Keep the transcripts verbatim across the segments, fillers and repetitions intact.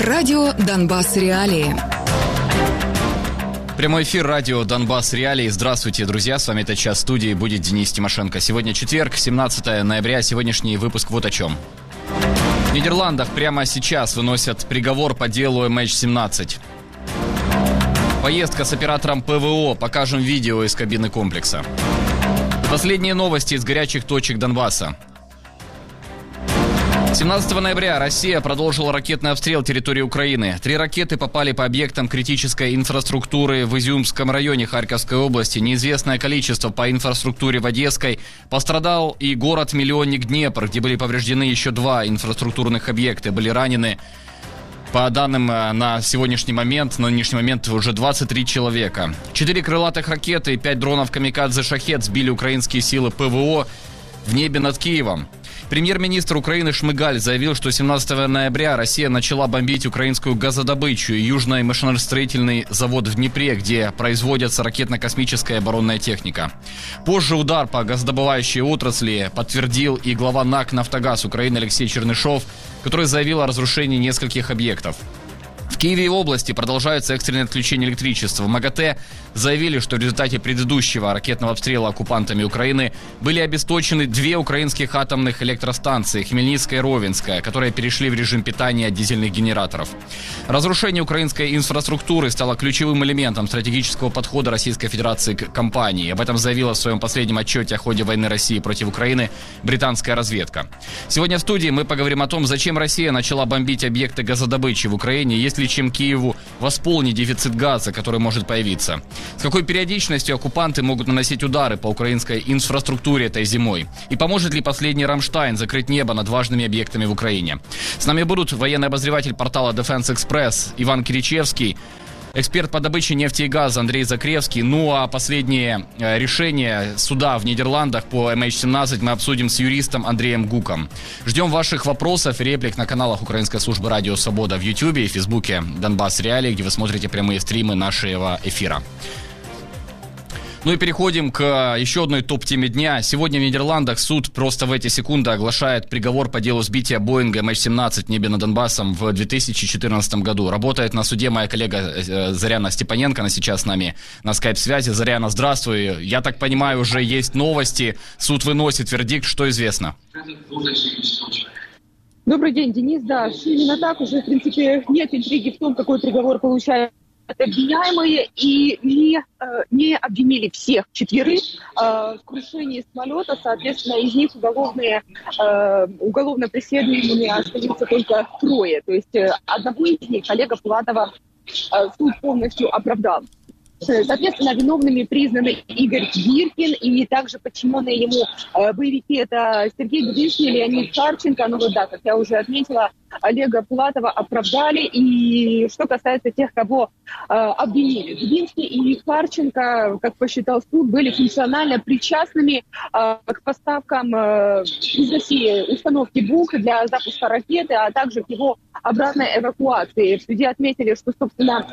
Радио «Донбасс. Реалии». Прямой эфир радио «Донбасс. Реалии». Здравствуйте, друзья. С вами этот час в студии будет Денис Тимошенко. Сегодня четверг, семнадцатое ноября. Сегодняшний выпуск вот о чем. В Нидерландах прямо сейчас выносят приговор по делу эм эйч семнадцать. Поездка с оператором ПВО. Покажем видео из кабины комплекса. Последние новости из горячих точек Донбасса. семнадцатого ноября Россия продолжила ракетный обстрел территории Украины. Три ракеты попали по объектам критической инфраструктуры в Изюмском районе Харьковской области. Неизвестное количество по инфраструктуре в Одесской. Пострадал и город-миллионник Днепр, где были повреждены еще два инфраструктурных объекта. Были ранены, по данным на сегодняшний момент, на нынешний момент уже двадцать три человека. Четыре крылатых ракеты и пять дронов «Камикадзе Шахед» сбили украинские силы ПВО в небе над Киевом. Премьер-министр Украины Шмыгаль заявил, что семнадцатого ноября Россия начала бомбить украинскую газодобычу и южный машиностроительный завод в Днепре, где производится ракетно-космическая оборонная техника. Позже удар по газодобывающей отрасли подтвердил и глава НАК «Нафтогаз» Украины Алексей Чернышов, который заявил о разрушении нескольких объектов. В Киеве и области продолжаются экстренные отключения электричества. В МАГАТЭ заявили, что в результате предыдущего ракетного обстрела оккупантами Украины были обесточены две украинских атомных электростанции, Хмельницкая и Ровенская, которые перешли в режим питания от дизельных генераторов. Разрушение украинской инфраструктуры стало ключевым элементом стратегического подхода Российской Федерации к кампании. Об этом заявила в своем последнем отчете о ходе войны России против Украины британская разведка. Сегодня в студии мы поговорим о том, зачем Россия начала бомбить объекты газодобычи в Украине, есть ли чем Киеву восполнить дефицит газа, который может появиться. С какой периодичностью оккупанты могут наносить удары по украинской инфраструктуре этой зимой? И поможет ли последний Рамштайн закрыть небо над важными объектами в Украине? С нами будут военный обозреватель портала Defense Express Иван Киричевский, эксперт по добыче нефти и газа Андрей Закревский. Ну а последние решения суда в Нидерландах по эм эйч семнадцать мы обсудим с юристом Андреем Гуком. Ждем ваших вопросов и реплик на каналах Украинской службы радио «Свобода» в Ютьюбе и Фейсбуке «Донбасс Реалии», где вы смотрите прямые стримы нашего эфира. Ну и переходим к еще одной топ-теме дня. Сегодня в Нидерландах суд просто в эти секунды оглашает приговор по делу сбития Боинга эм эйч семнадцать в небе над Донбассом в две тысячи четырнадцатом году. Работает на суде моя коллега Заряна Степаненко, она сейчас с нами на скайп-связи. Заряна, здравствуй. Я так понимаю, уже есть новости. Суд выносит вердикт. Что известно? Добрый день, Денис. Да, именно так. Уже, в принципе, нет интриги в том, какой приговор получает обвиняемые, и не, э, не обвинили всех четверых э, в крушении самолета. Соответственно, из них уголовные, э, уголовно преследуемыми остаются только трое. То есть э, одного из них, Олега Пулатова, э, суд полностью оправдал. Соответственно, виновными признаны Игорь Гиркин и также подчиненные ему э, боевики. Это Сергей Дубинский и Леонид Харченко. Ну вот да, как я уже отметила, Олега Пулатова оправдали. И что касается тех, кого э, обвинили, Дубинский и Харченко, как посчитал суд, были функционально причастными э, к поставкам э, из России установки БУК для запуска ракеты, а также к его обратной эвакуации. В суде отметили, что, собственно,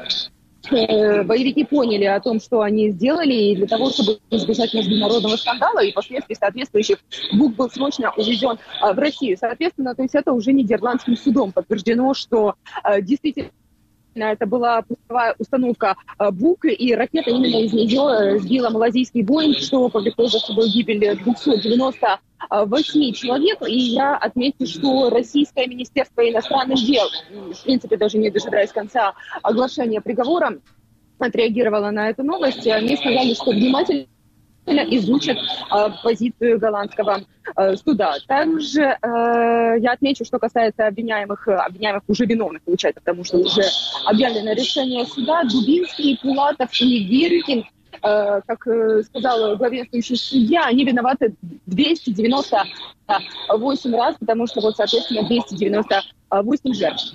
боевики поняли о том, что они сделали, и для того, чтобы избежать международного скандала и последствий соответствующих, БУК был срочно увезен в Россию. Соответственно, то есть это уже нидерландским судом подтверждено, что действительно это была пусковая установка БУК, и ракета именно из нее сбила малазийский Боинг, что повлекло за собой гибель двухсот девяноста восьми человек. И я отмечу, что Российское Министерство иностранных дел, в принципе, даже не дожидаясь конца оглашения приговора, отреагировало на эту новость. Они сказали, что внимательно изучат э, позицию голландского э, суда. Также э, я отмечу, что касается обвиняемых, обвиняемых уже виновных, получается, потому что уже объявлено решение суда. Дубинский, Пулатов и Гиркин, э, как э, сказал главенствующий судья, они виноваты двести девяносто восемь раз, потому что, вот, соответственно, двести девяносто восемь жертв.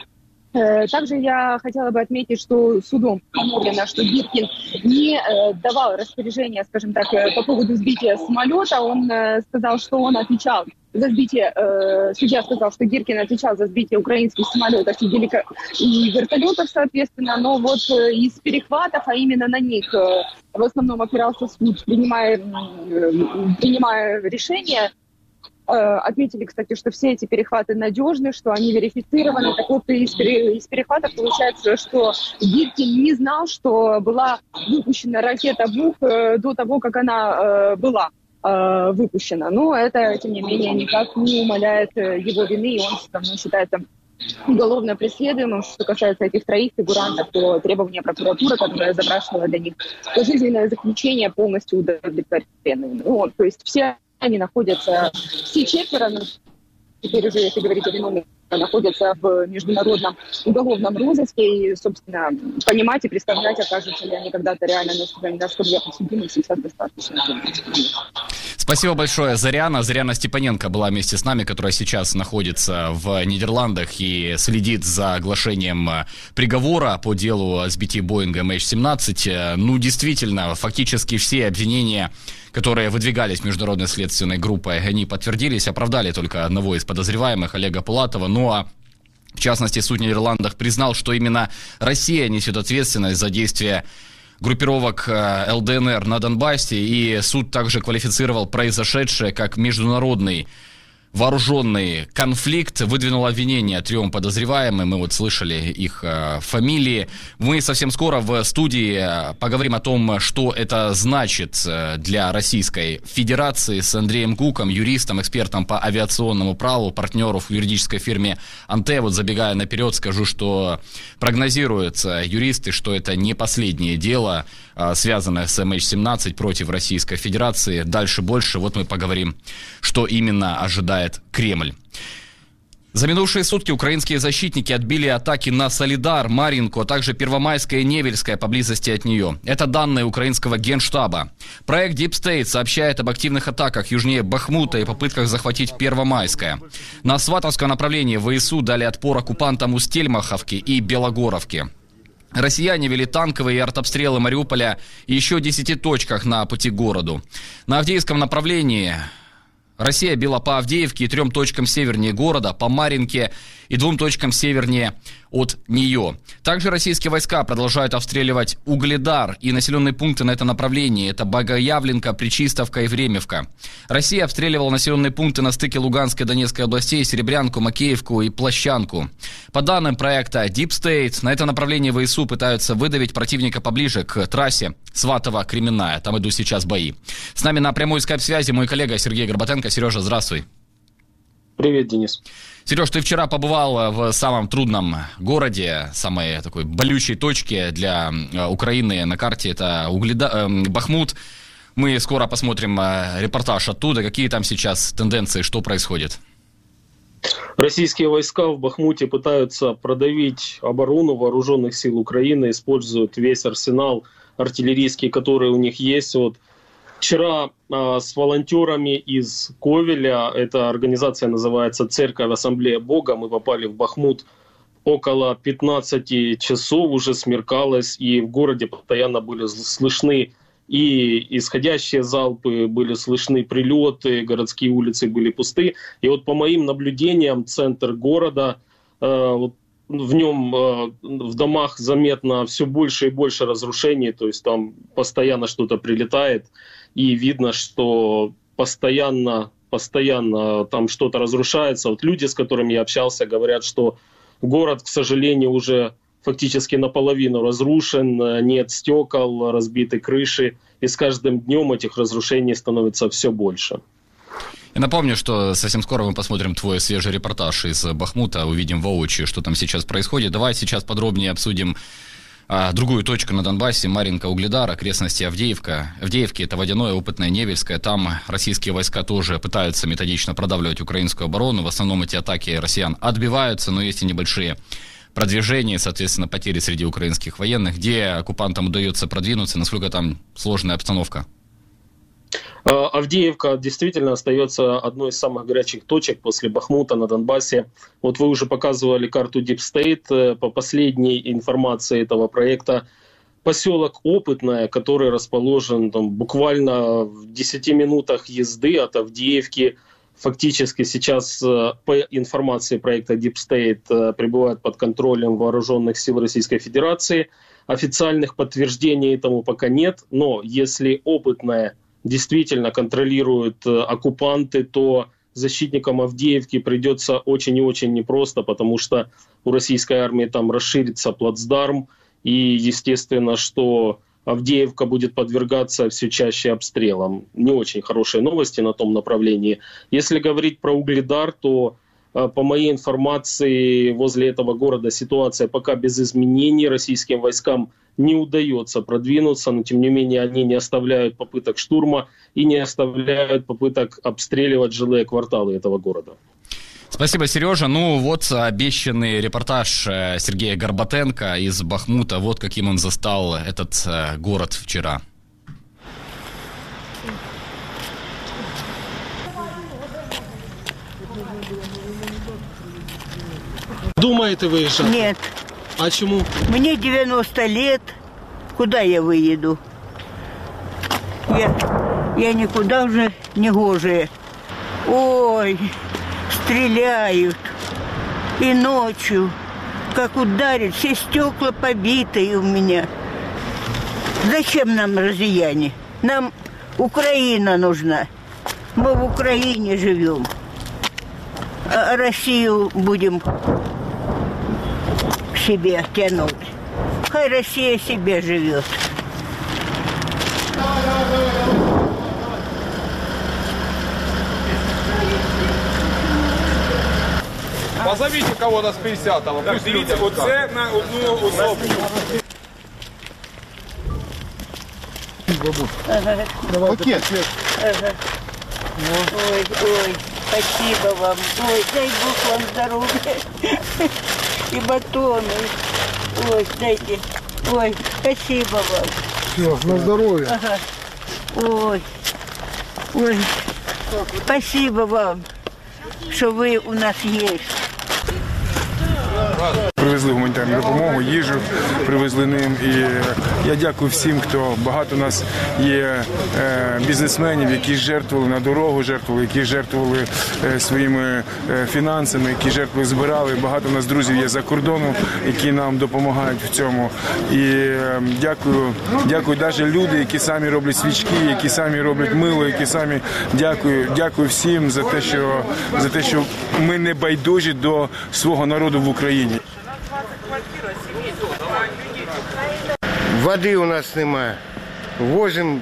Также я хотела бы отметить, что судом установлено, что Гиркин не э, давал распоряжения, скажем так, по поводу сбития самолета. Он э, сказал, что он отвечал за сбитие, э, судья сказал, что Гиркин отвечал за сбитие украинских самолетов и, велико... и вертолетов, соответственно, но вот э, из перехватов, а именно на них э, в основном опирался суд, принимая, э, принимая решение. Отметили, кстати, что все эти перехваты надежны, что они верифицированы. Так вот, из, пере, из перехватов получается, что Гиркин не знал, что была выпущена ракета «Бук» до того, как она была выпущена. Но это, тем не менее, никак не умаляет его вины, и он все равно считается уголовно преследуемым. Что касается этих троих фигурантов, то требования прокуратуры, которая запрашивала для них пожизненное заключение, полностью удовлетворены. Ну, то есть все они находятся, все четверо, ну, теперь уже, если говорить о виновных, находятся в международном уголовном розыске. И, собственно, понимать и представлять, окажутся ли они когда-то реально на скамье подсудимых, сейчас достаточно. Спасибо большое, Заряна. Заряна Степаненко была вместе с нами, которая сейчас находится в Нидерландах и следит за оглашением приговора по делу о сбитии Боинга эм эйч семнадцать. Ну, действительно, фактически все обвинения, которые выдвигались международной следственной группой, они подтвердились, оправдали только одного из подозреваемых, Олега Пулатова. Ну а в частности, суд в Нидерландах признал, что именно Россия несет ответственность за действия группировок эл дэ эн эр на Донбассе, и суд также квалифицировал произошедшее как международный вооруженный конфликт, выдвинул обвинения трем подозреваемым, мы вот слышали их э, фамилии. Мы совсем скоро в студии поговорим о том, что это значит для Российской Федерации, с Андреем Куком, юристом, экспертом по авиационному праву, партнеру в юридической фирме «Анте». Вот забегая наперед, скажу, что прогнозируются юристы, что это не последнее дело, э, связанное с эм эйч семнадцать против Российской Федерации. Дальше больше, вот мы поговорим, что именно ожидает Кремль. За минувшие сутки украинские защитники отбили атаки на Солидар, Марьинку, а также Первомайское и Невельское поблизости от нее. Это данные украинского генштаба. Проект Deep State сообщает об активных атаках южнее Бахмута и попытках захватить Первомайское. На Сватовском направлении ВСУ дали отпор оккупантам у Стельмаховки и Белогоровки. Россияне вели танковые и артобстрелы Мариуполя и еще десяти точках на пути к городу. На Авдеевском направлении Россия била по Авдеевке и трем точкам севернее города, по Марьинке и двум точкам севернее от нее. Также российские войска продолжают обстреливать Угледар и населенные пункты на этом направлении. Это Богоявленка, Пречистовка и Времевка. Россия обстреливала населенные пункты на стыке Луганской и Донецкой областей, Серебрянку, Макеевку и Площанку. По данным проекта Deep State, на этом направлении ВСУ пытаются выдавить противника поближе к трассе Сватово-Кременная. Там идут сейчас бои. С нами на прямой скайп-связи мой коллега Сергей Горбатенко. Сережа, здравствуй. Привет, Денис. Сереж, ты вчера побывал в самом трудном городе, самой такой болючей точке для Украины на карте, это Угледа... э, Бахмут. Мы скоро посмотрим репортаж оттуда. Какие там сейчас тенденции, что происходит? Российские войска в Бахмуте пытаются продавить оборону вооруженных сил Украины, используют весь арсенал артиллерийский, который у них есть. Вот вчера а, с волонтерами из Ковеля, эта организация называется «Церковь Ассамблея Бога», мы попали в Бахмут около пятнадцати часов, уже смеркалось, и в городе постоянно были слышны и исходящие залпы, были слышны прилеты, городские улицы были пусты. И вот по моим наблюдениям, центр города, э, вот в нем, э, в домах заметно все больше и больше разрушений, то есть там постоянно что-то прилетает, и видно, что постоянно, постоянно там что-то разрушается. Вот люди, с которыми я общался, говорят, что город, к сожалению, уже фактически наполовину разрушен, нет стекол, разбиты крыши, и с каждым днем этих разрушений становится все больше. Я напомню, что совсем скоро мы посмотрим твой свежий репортаж из Бахмута, увидим воочию, что там сейчас происходит. Давай сейчас подробнее обсудим а, другую точку на Донбассе, Марьинка, Угледар, окрестности Авдеевка. Авдеевки — это Водяное, Опытное, Невельское. Там российские войска тоже пытаются методично продавливать украинскую оборону. В основном эти атаки россиян отбиваются, но есть и небольшие продвижение, соответственно, потери среди украинских военных. Где оккупантам удается продвинуться, насколько там сложная обстановка? Авдеевка действительно остается одной из самых горячих точек после Бахмута на Донбассе. Вот вы уже показывали карту Deep State. По последней информации этого проекта, поселок Опытное, который расположен там, буквально в десяти минутах езды от Авдеевки, фактически сейчас, по информации проекта Deep State, пребывает под контролем вооруженных сил Российской Федерации. Официальных подтверждений этому пока нет, но если Опытное действительно контролируют оккупанты, то защитникам Авдеевки придется очень и очень непросто, потому что у российской армии там расширится плацдарм, и естественно, что Авдеевка будет подвергаться все чаще обстрелам. Не очень хорошие новости на том направлении. Если говорить про Угледар, то по моей информации, возле этого города ситуация пока без изменений. Российским войскам не удается продвинуться, но тем не менее они не оставляют попыток штурма и не оставляют попыток обстреливать жилые кварталы этого города. Спасибо, Сережа. Ну вот обещанный репортаж Сергея Горбатенко из Бахмута. Вот каким он застал этот город вчера. Думаете выезжать? Нет. А чему? Мне девяносто лет. Куда я выеду? Я, я никуда уже не гожая. Ой, стреляют. И ночью. Как ударят, все стекла побитые у меня. Зачем нам россияне? Нам Украина нужна. Мы в Украине живем. А Россию будем к себе тянуть. Хай Россия себе живет. Позовите кого-то с пятидесятого. Так, дивіться, оце на одну особу. Ага. Пакет. Ага. Ой, ой, спасибо вам. Ой, дай Бог вам здоровья. И батоны. Ой, дайте. Ой, спасибо вам. Все, на здоровье. Ага. Ой, ой, спасибо вам, что вы у нас есть. Привезли гуманітарну допомогу, їжу привезли ним. І я дякую всім, хто багато у нас є бізнесменів, які жертвували на дорогу, жертвували, які жертвували своїми фінансами, які жертвували, збирали. Багато у нас друзів є за кордоном, які нам допомагають в цьому. І дякую, дякую навіть люди, які самі роблять свічки, які самі роблять мило, які самі дякую, дякую всім за те, що за те, що ми не байдужі до свого народу в Україні. Води у нас немає. Возимо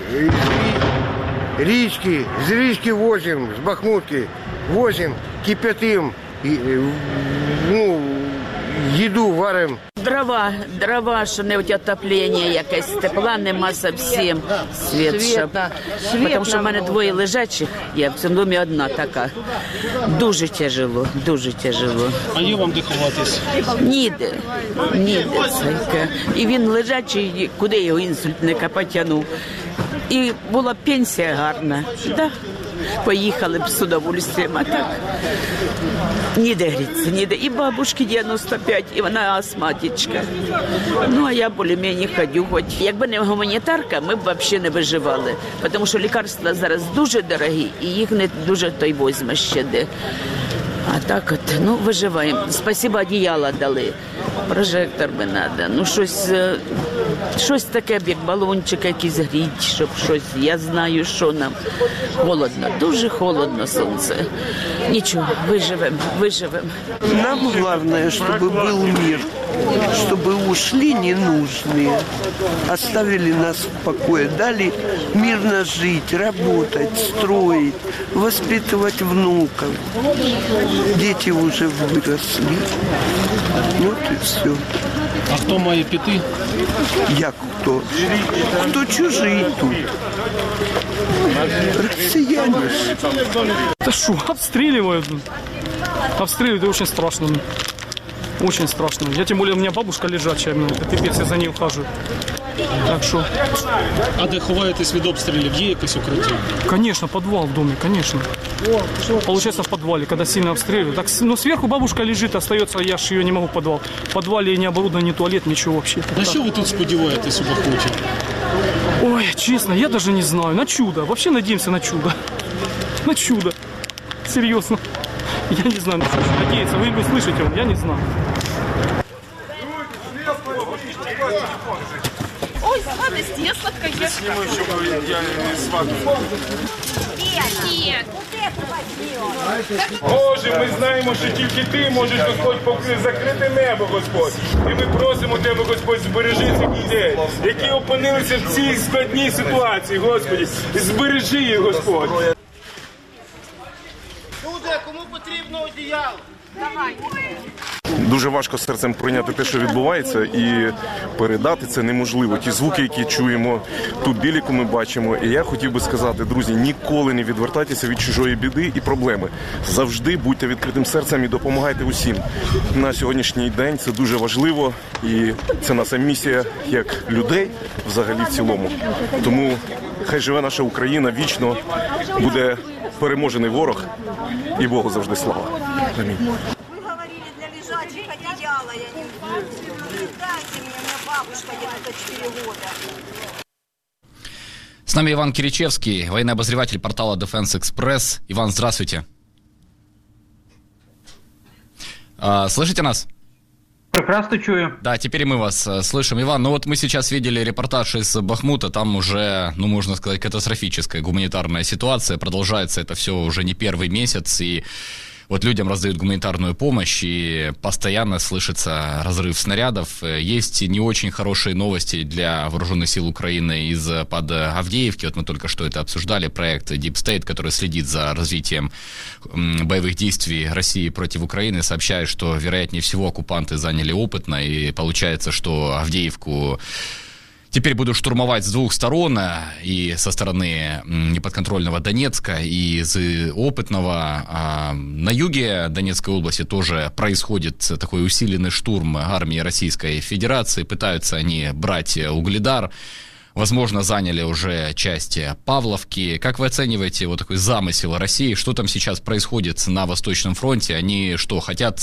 річки, з річки возимо, з Бахмутки возимо, кип'ятим, ну, їду варимо. Дрова, дрова, що не отоплення якесь, тепла нема зовсім, світ, щоб. Тому що в мене двоє лежачих, я в цьому домі одна така. Дуже тяжело, дуже тяжело. А є вам де ховатись? Ніде, ніде. Це. І він лежачий, куди його інсультника потягнув. І була пенсія гарна, да. Поїхали б з удовольствием, а так ніде гріться, ніде. І бабушки дев'яносто п'ять, і вона астматичка. Ну, а я більш-менш ходю. Хоч якби не гуманітарка, ми б взагалі не виживали. Тому що лікарства зараз дуже дорогі, і їх не дуже той возьме ще де. А так от, ну, виживаємо. Спасибо, одіяла дали. Прожектор би треба. Ну, щось, щось таке, як балончик якийсь гріть, щоб щось, я знаю, що нам. Холодно, дуже холодно сонце. Нічого, виживемо, виживемо. Нам главное, чтобы был мир, чтобы ушли ненужные, оставили нас в покое, дали мирно жить, работать, строить, воспитывать внуков. Дети уже выросли. Вот и все. А хто має піти? Як хто? Хто чужий тут? Россияне. Да что, обстреливают. Обстреливают, и очень страшно. Очень страшно. Я тем более, у меня бабушка лежачая, это пипец, я за ней ухаживаю. Так что... А де ховаєтесь від обстрілів? Є якесь укриття? Конечно, подвал в доме, конечно. Получается, в подвале, когда сильно обстреливают. Так, ну, сверху бабушка лежит, остается, я ж ее не могу в подвал. В подвале не оборудован, ни туалет, ничего вообще. На що ви тут сподіваєтесь у Бахмуті? Ой, честно, я даже не знаю. На чудо. Вообще надеемся на чудо. На чудо. Серьезно. Я не знаю, на что надеяться. Вы бы слышите, я не знаю. Ой, сладости, я сладкоежка. Сниму, чтобы я не сватал. Нет, нет. Боже, ми знаємо, що тільки Ти можеш, Господь, покрити, закрити небо, Господь. І ми просимо Тебе, Господь, збережи цих людей, які опинилися в цій складній ситуації, Господи. Збережи їх, Господь. Люди, кому потрібно одіяло? Давай. Дуже важко серцем прийняти те, що відбувається, і передати це неможливо. Ті звуки, які чуємо, ту біль, яку ми бачимо. І я хотів би сказати, друзі, ніколи не відвертайтеся від чужої біди і проблеми. Завжди будьте відкритим серцем і допомагайте усім. На сьогоднішній день це дуже важливо, і це наша місія як людей взагалі в цілому. Тому хай живе наша Україна, вічно буде переможений ворог, і Богу завжди слава. Амінь. Одеяло я не знаю. Дайте мне, у меня бабушка где-то четыре года. С нами Иван Киричевский, военный обозреватель портала Defense Express. Иван, здравствуйте. А, слышите нас? Прекрасно чую. Да, теперь мы вас э, слышим. Иван, ну вот мы сейчас видели репортаж из Бахмута, там уже, ну можно сказать, катастрофическая гуманитарная ситуация, продолжается это все уже не первый месяц, и вот людям раздают гуманитарную помощь, и постоянно слышится разрыв снарядов. Есть не очень хорошие новости для вооруженных сил Украины из-под Авдеевки. Вот мы только что это обсуждали, проект Deep State, который следит за развитием боевых действий России против Украины, сообщает, что, вероятнее всего, оккупанты заняли опытно, и получается, что Авдеевку теперь будут штурмовать с двух сторон, и со стороны неподконтрольного Донецка, и из опытного. На юге Донецкой области тоже происходит такой усиленный штурм армии Российской Федерации. Пытаются они брать Угледар. Возможно, заняли уже часть Павловки. Как вы оцениваете вот такой замысел России? Что там сейчас происходит на Восточном фронте? Они что, хотят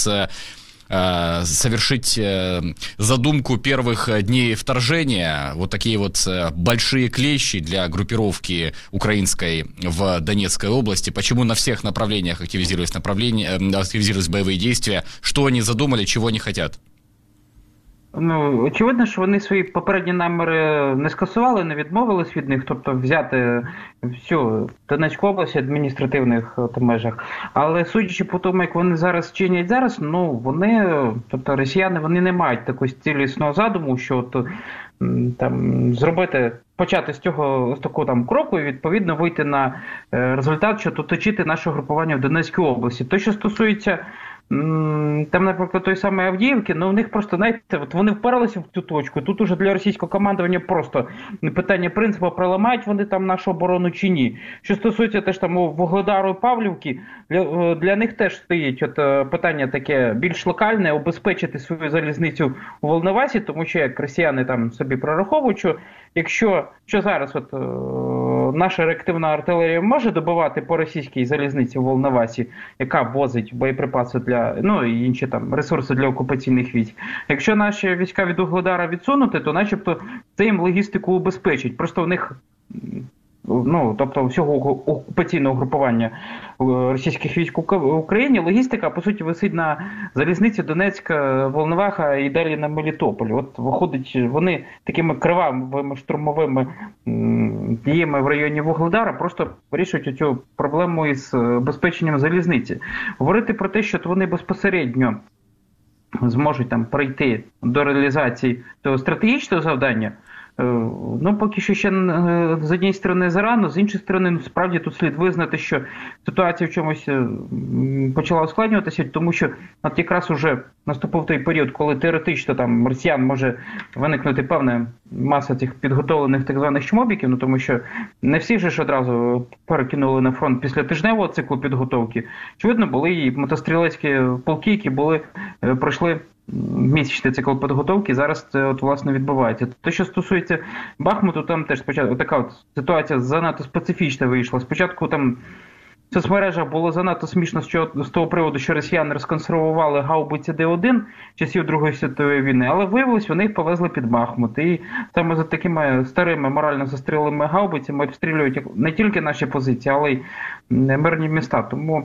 совершить задумку первых дней вторжения, вот такие вот большие клещи для группировки украинской в Донецкой области? Почему на всех направлениях активизировались, направления, активизировались боевые действия? Что они задумали, чего они хотят? Ну, очевидно, що вони свої попередні наміри не скасували, не відмовились від них, тобто взяти всю Донецьку область в адміністративних от, межах. Але судячи по тому, як вони зараз чинять зараз, ну, вони, тобто росіяни, вони не мають такого цілісного задуму, що от, там, зробити, почати з цього, з такого там кроку і відповідно вийти на е, результат, що оточити наше групування в Донецькій області. То, що стосується там, наприклад, той самий Авдіївки, ну, в них просто, знаєте, от вони впиралися в цю точку. Тут уже для російського командування просто питання принципу, проламають вони там нашу оборону чи ні. Що стосується теж там Вугледару і Павлівки, для, для них теж стоїть от питання таке більш локальне, обезпечити свою залізницю у Волновасі, тому що як росіяни там собі прораховують, що якщо що зараз от, е, наша реактивна артилерія може добивати по російській залізниці в Волновасі, яка возить боєприпаси для, ну і інші там ресурси для окупаційних військ. Якщо наші війська від Угледара відсунути, то начебто це їм логістику убезпечить. Просто в них, ну, тобто всього окупаційного групування російських військ в Україні, логістика, по суті, висить на залізниці Донецька, Волноваха і далі на Мелітополь. От виходить, вони такими кривавими штурмовими діями в районі Вугледара просто вирішують цю проблему із безпеченням залізниці. Говорити про те, що вони безпосередньо зможуть там прийти до реалізації того стратегічного завдання, ну, поки що ще з однієї сторони зарано, з іншої сторони, ну, справді тут слід визнати, що ситуація в чомусь почала ускладнюватися, тому що от якраз уже наступив той період, коли теоретично там росіян може виникнути певна маса цих підготовлених так званих чмобіків, ну, тому що не всі ж одразу перекинули на фронт після тижневого циклу підготовки. Очевидно, були і мотострілецькі полки, які були, пройшли місячний цикл підготовки, зараз це от, власне, відбувається. Те, що стосується Бахмуту, там теж спочатку така от ситуація занадто специфічна вийшла. Спочатку там в соцмережах було занадто смішно що, з того приводу, що росіяни розконсервували гаубиці Д один часів Другої світової війни, але виявилось, вони їх повезли під Бахмут. І саме за такими старими морально застрілими гаубицями обстрілюють не тільки наші позиції, але й мирні міста. Тому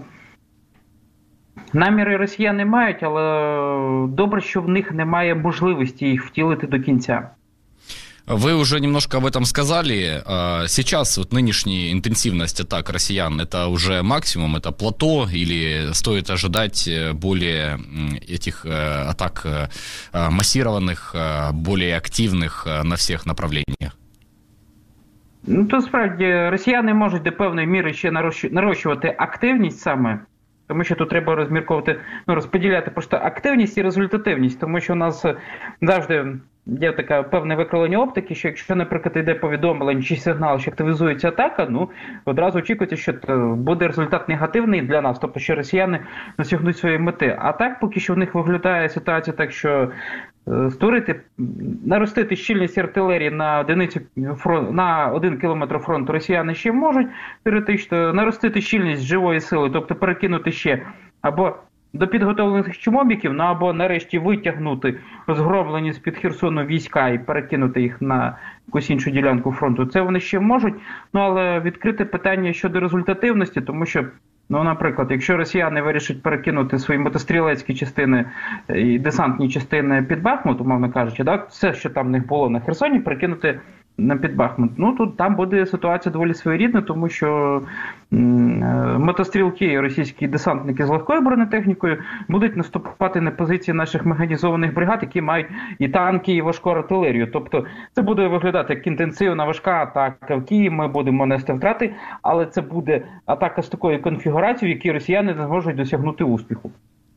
наміри росіяни мають, але добре, що в них немає можливості їх втілити до кінця. Вы уже немножко об этом сказали. Сейчас вот нынешняя интенсивность атак россиян, это уже максимум, это плато, или стоит ожидать более этих атак массированных, более активных на всіх направленнях? Ну, то справді, росіяни можуть до певної міри ще нарощувати активність саме, тому що тут треба розмірковувати, ну, розподіляти просто активність і результативність, тому що у нас завжди є така певне викривлення оптики, що якщо, наприклад, йде повідомлення чи сигнал, що активізується атака, ну, одразу очікується, що буде результат негативний для нас, тобто, що росіяни досягнуть своєї мети. А так, поки що в них виглядає ситуація так, що створити, наростити щільність артилерії на одиницю фронт, на один кілометр фронту росіяни ще можуть, теоретично, наростити щільність живої сили, тобто перекинути ще або до підготовлених чмобіків, ну або нарешті витягнути розгромлені з-під Херсону війська і перекинути їх на якусь іншу ділянку фронту. Це вони ще можуть, ну але відкрите питання щодо результативності, тому що, ну, наприклад, якщо росіяни вирішать перекинути свої мотострілецькі частини і десантні частини під Бахмут, умовно кажучи, так, все, що там в них було на Херсоні, перекинути на під Бахмут. Ну, тут там буде ситуація доволі своєрідна, тому що м- мотострілки, російські десантники з легкою бронетехнікою будуть наступати на позиції наших механізованих бригад, які мають і танки, і важку артилерію. Тобто це буде виглядати як інтенсивна важка атака в Києві, ми будемо нести втрати, але це буде атака з такою конфігурацією, в якій росіяни не зможуть досягнути успіху.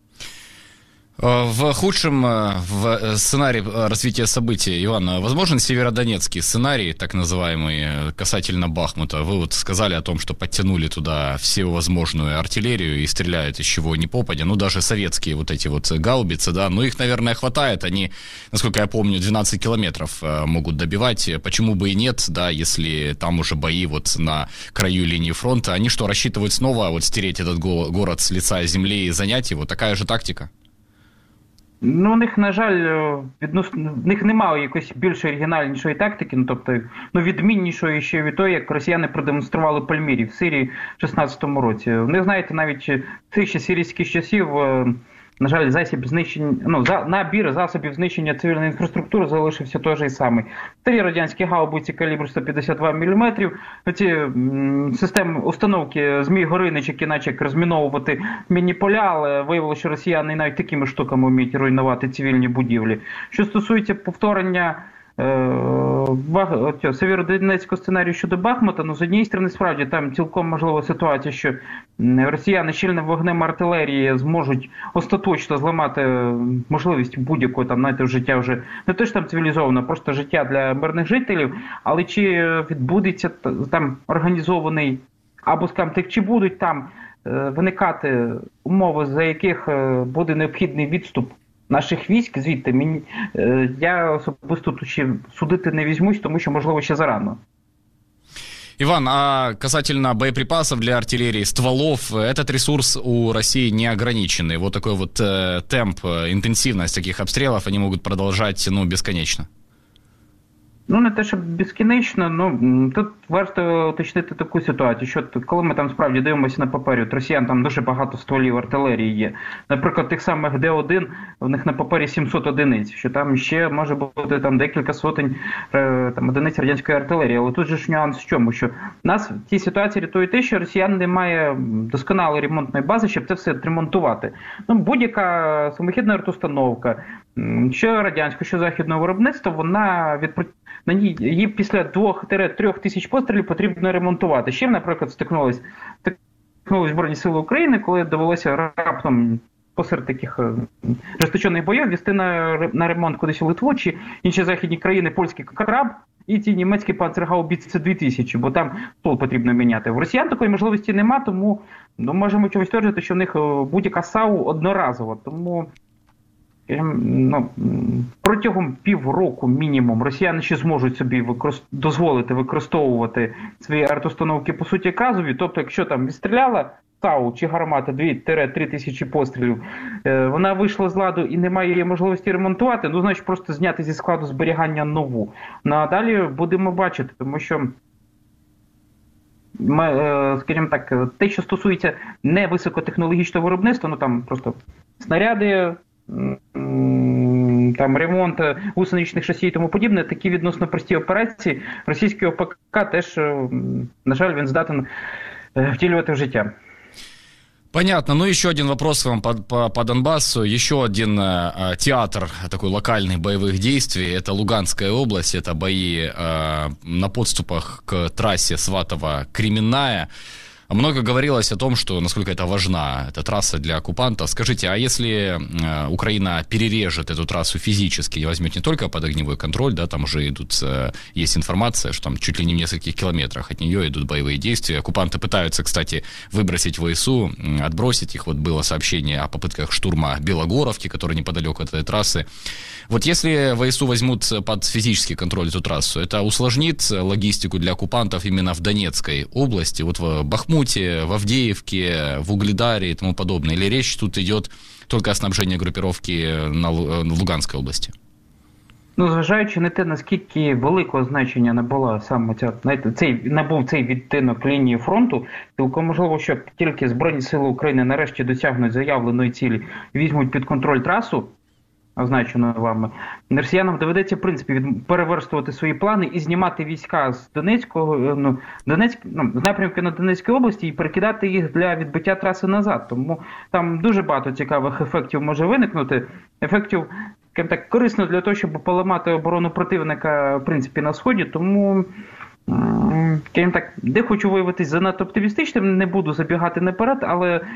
В худшем в сценарии развития событий, Иван, возможен северодонецкий сценарий, так называемый, касательно Бахмута? Вы вот сказали о том, что подтянули туда всю возможную артиллерию и стреляют из чего ни попадя, ну даже советские вот эти вот гаубицы, да, но их, наверное, хватает, они, насколько я помню, двенадцать километров могут добивать, почему бы и нет, да, если там уже бои вот на краю линии фронта, они что, рассчитывают снова вот стереть этот город с лица земли и занять его, такая же тактика? Ну, у них, на жаль, відносно, в них немає якоїсь більш оригінальнішої тактики, ну, тобто, ну, відміннішої ще від того, як росіяни продемонстрували Пальмірі в Сирії в шістнадцятому році. У них, знаєте, навіть в цих ще сирійських часів, на жаль, засіб знищення, ну, за, набір засобів знищення цивільної інфраструктури залишився той же самий. Старі радянські гаубиці калібру сто п'ятдесят два міліметри, ці системи установки Змій-Горинич, які наче як розміновувати міні-поля, але виявилося, що росіяни навіть такими штуками вміють руйнувати цивільні будівлі. Що стосується повторення северодонецького сценарію щодо Бахмута, ну, з однієї сторони, справді, там цілком можлива ситуація, що росіяни щільним вогнем артилерії зможуть остаточно зламати можливість будь-якого там, знаєте, життя вже, не те, що там цивілізовано, просто життя для мирних жителів, але чи відбудеться там організований, або, скажімо так, чи будуть там виникати умови, за яких буде необхідний відступ наших військ звідти, мені, я особисто тут ще судити не візьмусь, тому що, можливо, ще зарано. Иван, а касательно боеприпасов для артиллерии, стволов, этот ресурс у России не ограниченный. Вот такой вот э, темп, интенсивность таких обстрелов, они могут продолжать, ну, бесконечно. Ну, не те, щоб безкінечно, ну, тут варто уточнити таку ситуацію, що коли ми там справді дивимося на папері, от росіян там дуже багато стволів артилерії є. Наприклад, тих самих Д один, в них на папері сімсот одиниць, що там ще може бути там декілька сотень там, одиниць радянської артилерії. Але тут же ж нюанс в чому, що нас в цій ситуації рятує те, що росіян немає досконалої ремонтної бази, щоб це все відремонтувати. Ну, будь-яка самохідна артустановка, що радянського, що західного виробництва, вона відпрацює. На ній її після двох-трьох тисяч пострілів потрібно ремонтувати. Ще, наприклад, стикнулись, стикнулись Збройні Сили України, коли довелося раптом посеред таких жесточених боїв вести на, на ремонт кудись у Литву чи інші західні країни, польський краб і ці німецькі панцергаубіці дві тисячі, бо там ствол потрібно міняти. В росіян такої можливості нема, тому ну, можемо чогось стверджувати, що в них будь-яка САУ одноразова. Тому ну, протягом півроку мінімум росіяни ще зможуть собі використ... дозволити використовувати свої артустановки по суті казові. Тобто, якщо там відстріляла САУ чи гармата дві-три тисячі пострілів, вона вийшла з ладу і немає її можливості ремонтувати, ну, значить, просто зняти зі складу зберігання нову. Ну, а далі будемо бачити, тому що ми, скажімо так, те, що стосується невисокотехнологічного виробництва, ну там просто снаряди, там ремонт гусеничних шасі і тому подібне, такі відносно прості операції російський ОПК теж, на жаль, він здатен втілювати в життя. Понятно. Ну, еще один вопрос вам по, по, по Донбассу. Еще один э, театр такой локальных боевых действий. Это Луганская область. Это бои э, на подступах к трассе Сватово-Кременная. Много говорилось о том, что насколько это важна эта трасса для оккупантов. Скажите, а если э, Украина перережет эту трассу физически и возьмет не только под огневой контроль, да, там уже идут, э, есть информация, что там чуть ли не в нескольких километрах от нее идут боевые действия. Оккупанты пытаются, кстати, выбросить ВСУ, э, отбросить их. Вот было сообщение о попытках штурма Белогоровки, которая неподалеку от этой трассы. Вот если ВСУ возьмут под физический контроль эту трассу, это усложнит логистику для оккупантов именно в Донецкой области, вот в Бахмуте, в Авдеевке, в Угледаре и тому подобное? Или речь тут идет только о снабжении группировки на Луганской області? Ну, зважаючи на те, наскільки великого значення набула саме ця, знаєте, цей, набув цей відтинок лінії фронту, то можливо, що тільки Збройні Сили України нарешті досягнуть заявленої цілі і візьмуть під контроль трасу, означено вами, росіянам доведеться, в принципі, переверстувати свої плани і знімати війська з Донецького, ну, Донецьк, ну, з напрямки на Донецькій області і перекидати їх для відбиття траси назад. Тому там дуже багато цікавих ефектів може виникнути. Ефектів, скажімо так, корисно для того, щоб поламати оборону противника, в принципі, на Сході. Тому, скажімо так, де хочу виявитись занадто оптимістичним, не буду забігати наперед, але е,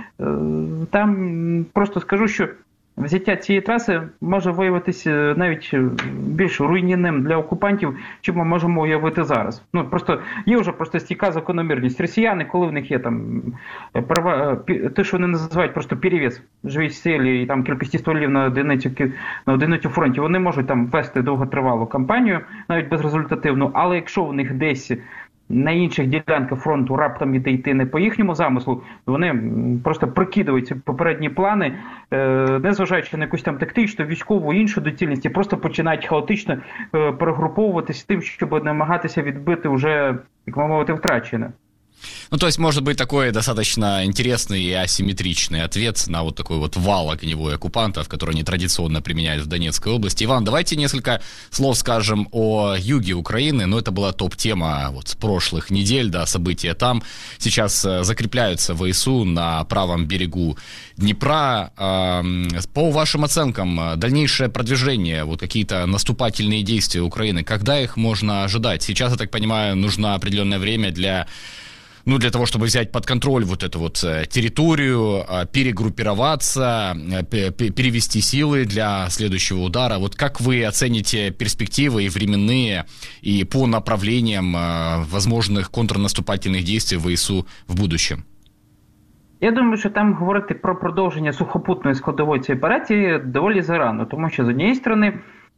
там просто скажу, що взяття цієї траси може виявитися навіть більш руйнівним для окупантів, чим ми можемо уявити зараз. Ну, просто є вже просто стійка закономірність. Росіяни, коли в них є там права, те, що вони називають просто перевес живій силі і там кількості стволів на одиницю, на одиницю фронті, вони можуть там вести довготривалу кампанію, навіть безрезультативну, але якщо в них десь на інших ділянках фронту раптом іде йти не по їхньому замислу, вони просто прикидують ці попередні плани, незважаючи на якусь там тактичну, військову, іншу доцільність, і просто починають хаотично перегруповуватися з тим, щоб намагатися відбити вже, як мовити, втрачене. Ну, то есть, может быть, такой достаточно интересный и асимметричный ответ на вот такой вот вал огневой оккупантов, который они традиционно применяют в Донецкой области. Иван, давайте несколько слов скажем о юге Украины. Ну, это была топ-тема вот с прошлых недель, да, события там. Сейчас закрепляются ВСУ на правом берегу Днепра. По вашим оценкам, дальнейшее продвижение, вот какие-то наступательные действия Украины, когда их можно ожидать? Сейчас, я так понимаю, нужно определенное время для... Ну, для того, чтобы взять под контроль вот эту вот территорию, перегруппироваться, перевести силы для следующего удара. Вот как вы оцените перспективы и временные, и по направлениям возможных контрнаступательных действий ВСУ в будущем? Я думаю, що там говорити про продовження сухопутної складової цієї операції доволі зарано, тому що з однієї сторони,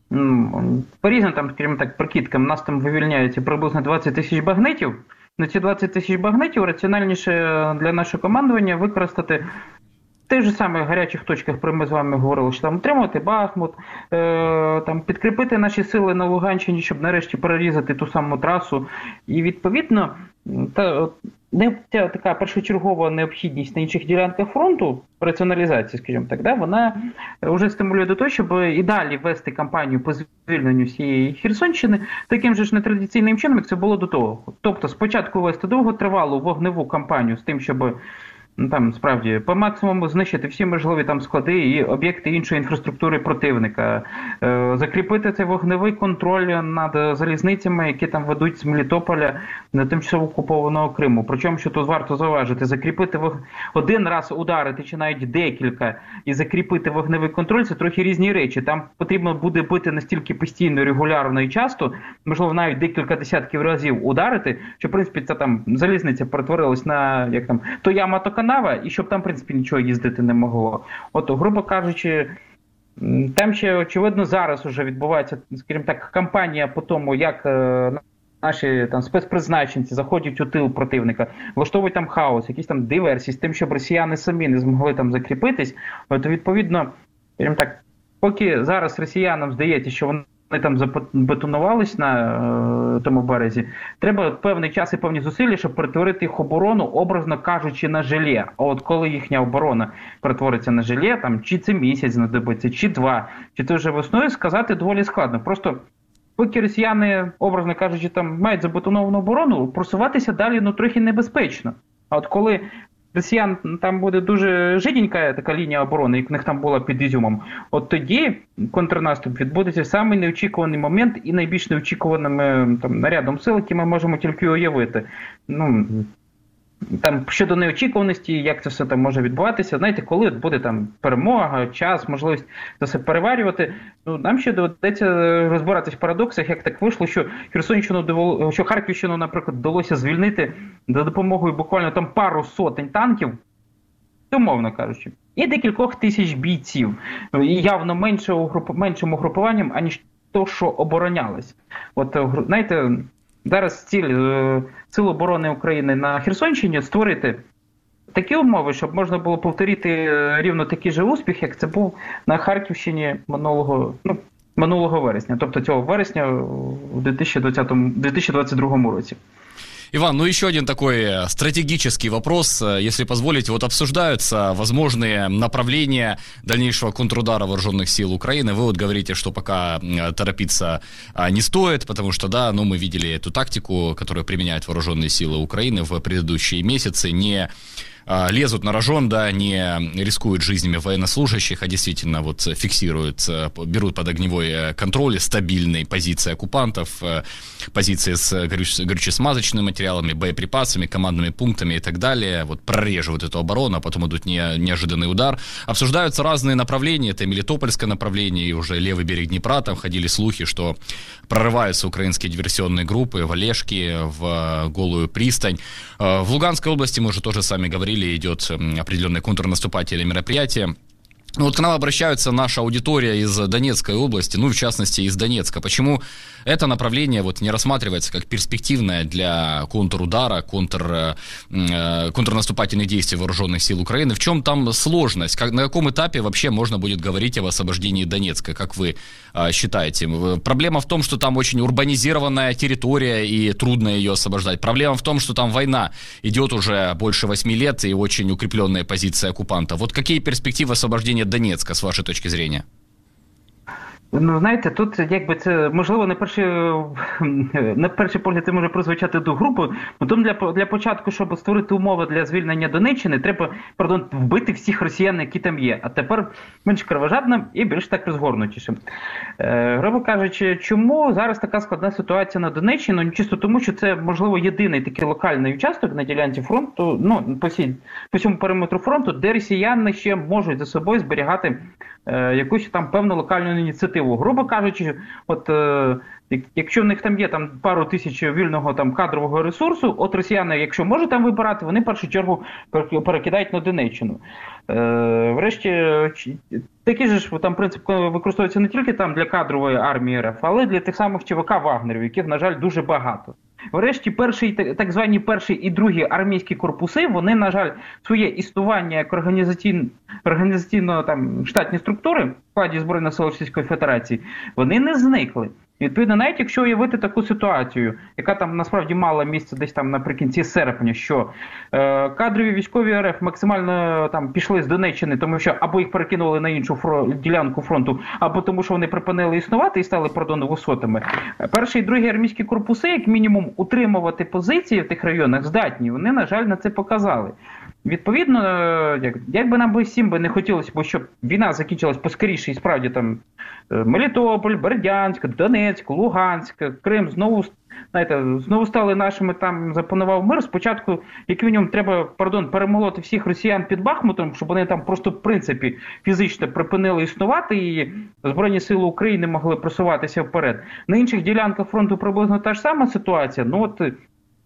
по різним там, скажімо так, прикидкам, нас там вивільняється приблизно двадцять тисяч багнетів. На ці двадцять тисяч багнетів раціональніше для нашого командування використати в тих же самих гарячих точках, про ми з вами говорили, що там утримувати Бахмут, е, там підкріпити наші сили на Луганщині, щоб нарешті перерізати ту саму трасу. І відповідно, та, не, ця така першочергова необхідність на інших ділянках фронту, раціоналізації, скажімо так, да, вона вже стимулює до того, щоб і далі вести кампанію по звільненню всієї Херсонщини таким же ж нетрадиційним чином, як це було до того. Тобто спочатку вести довготривалу вогневу кампанію з тим, щоб ну, там, справді, по максимуму знищити всі можливі там склади і об'єкти іншої інфраструктури противника, е, закріпити цей вогневий контроль над залізницями, які там ведуть з Мелітополя на тимчасово окупованого Криму. Причому, що тут варто зауважити, закріпити вог... один раз ударити, чи навіть декілька, і закріпити вогневий контроль – це трохи різні речі. Там потрібно буде бити настільки постійно, регулярно і часто, можливо, навіть декілька десятків разів ударити, що, в принципі, ця там залізниця перетворилась на, як там, то яма, то канава, і щоб там, в принципі, нічого їздити не могло. От, грубо кажучи, там ще, очевидно, зараз вже відбувається, скажімо так, кампанія по тому, як е, наші там спецпризначенці заходять у тил противника, влаштовують там хаос, якісь там диверсії з тим, щоб росіяни самі не змогли там закріпитись. От, відповідно, скажімо так, поки зараз росіянам здається, що вони вони там забетонувались на е, тому березі, треба певний час і певні зусилля, щоб перетворити їх оборону, образно кажучи, на желе. А от коли їхня оборона перетвориться на желе, там, чи це місяць знадобиться, чи два, чи це вже весною, сказати доволі складно. Просто поки росіяни, образно кажучи, там мають забетоновану оборону, просуватися далі ну, трохи небезпечно. А от коли росіян там буде дуже жиденька така лінія оборони, як в них там була під Ізюмом, от тоді контрнаступ відбудеться в самий неочікуваний момент і найбільш неочікуваним там, нарядом сил, які ми можемо тільки уявити. Ну, там, щодо неочікуваності, як це все там може відбуватися, знаєте, коли буде там перемога, час, можливість це все переварювати, ну, нам ще доведеться розбиратись в парадоксах, як так вийшло, що Херсонщину, що Харківщину, наприклад, вдалося звільнити за допомогою буквально там пару сотень танків, умовно кажучи, і декількох тисяч бійців, і явно менше, меншим угрупуванням, аніж то, що оборонялось. От, знаєте, зараз ціль е, Сил оборони України на Херсонщині створити такі умови, щоб можна було повторити рівно такий же успіх, як це був на Харківщині минулого, ну, минулого вересня, тобто цього вересня у дві тисячі двадцять другому році. Иван, ну еще один такой стратегический вопрос, если позволите. Вот обсуждаются возможные направления дальнейшего контрудара вооруженных сил Украины. Вы вот говорите, что пока торопиться не стоит, потому что, да, ну мы видели эту тактику, которую применяют вооруженные силы Украины в предыдущие месяцы, не лезут на рожон, да, не рискуют жизнями военнослужащих, а действительно вот фиксируют, берут под огневой контроль стабильные позиции оккупантов, позиции с горюче-смазочными материалами, боеприпасами, командными пунктами и так далее, вот прореживают эту оборону, а потом идут не, неожиданный удар. Обсуждаются разные направления, это и Мелитопольское направление, и уже левый берег Днепра, там ходили слухи, что прорываются украинские диверсионные группы в Олежки, в Голую пристань. В Луганской области, мы уже тоже сами говорили, идет определенное контрнаступательное мероприятие. Вот к нам обращаются наша аудитория из Донецкой области, ну, в частности, из Донецка. Почему это направление вот не рассматривается как перспективное для контрудара, контр, э, контрнаступательных действий вооруженных сил Украины? В чем там сложность? Как, на каком этапе вообще можно будет говорить об освобождении Донецка, как вы э, считаете? Проблема в том, что там очень урбанизированная территория и трудно ее освобождать. Проблема в том, что там война идет уже больше восьми лет и очень укрепленная позиция оккупанта. Вот какие перспективы освобождения Донецка, с вашей точки зрения? Ну, знаєте, тут якби це, можливо, на перший, на перший погляд це може прозвучати до групи, тому для, для початку, щоб створити умови для звільнення Донеччини, треба, пардон, вбити всіх росіян, які там є. А тепер менш кровожадним і більш так розгорнутішим. Е, грубо кажучи, чому зараз така складна ситуація на Донеччині? Ну, чисто тому, що це, можливо, єдиний такий локальний участок на ділянці фронту, ну, по, всій, по всьому периметру фронту, де росіяни ще можуть за собою зберігати е, якусь там певну локальну ініціативу. Грубо кажучи, от е, якщо в них там є там пару тисяч вільного там кадрового ресурсу, от росіяни, якщо можуть там вибирати, вони в першу чергу перекидають на Донеччину. Е, врешті, такий же ж там принцип використовується не тільки там для кадрової армії РФ, але й для тих самих ЧВК Вагнерів, яких, на жаль, дуже багато. Врешті, перший, так звані перший і другий армійські корпуси, вони, на жаль, своє існування як організаційно, організаційно там, штатні структури в складі Збройних сил Російської Федерації, вони не зникли. Відповідно, навіть якщо уявити таку ситуацію, яка там насправді мала місце десь там наприкінці серпня, що е, кадрові військові РФ максимально там пішли з Донеччини, тому що або їх перекинули на іншу фро- ділянку фронту, або тому що вони припинили існувати і стали, пардон, висотами. Перший і другий армійські корпуси, як мінімум, утримувати позиції в тих районах здатні. Вони, на жаль, на це показали. Відповідно, як, як би нам би всім би не хотілося, бо щоб війна закінчилась поскоріше і справді там Мелітополь, Бердянськ, Донецьк, Луганськ, Крим знову, знаєте, знову стали нашими, там запанував мир. Спочатку, як мінімум, треба, пардон, перемолоти всіх росіян під Бахмутом, щоб вони там просто в принципі фізично припинили існувати і Збройні сили України могли просуватися вперед. На інших ділянках фронту приблизно та ж сама ситуація. Ну от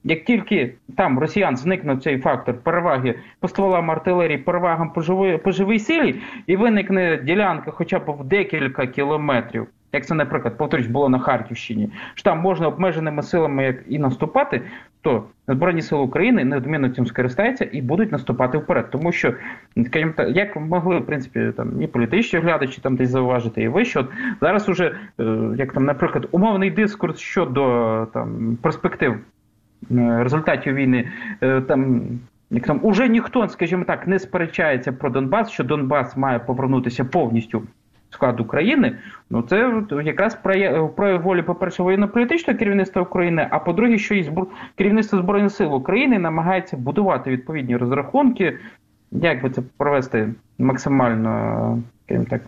як тільки там росіян зникне цей фактор переваги по стволам артилерії, перевагам по живій, по живій силі, і виникне ділянка хоча б в декілька кілометрів, як це, наприклад, повторюсь, було на Харківщині, що там можна обмеженими силами як і наступати, то Збройні Сили України неодмінно цим скористаються і будуть наступати вперед. Тому що, як могли, в принципі, там, і політичні глядачі там десь зауважити, і ви, що зараз уже, як там, наприклад, умовний дискурс щодо там, перспектив результатів війни, там, як там, уже ніхто, скажімо так, не сперечається про Донбас, що Донбас має повернутися повністю в склад України, ну це якраз прояв волі, по-перше, воєнно-політичного керівництва України, а по-друге, що і збор... керівництво Збройних сил України намагається будувати відповідні розрахунки, як би це провести максимально, скажімо так,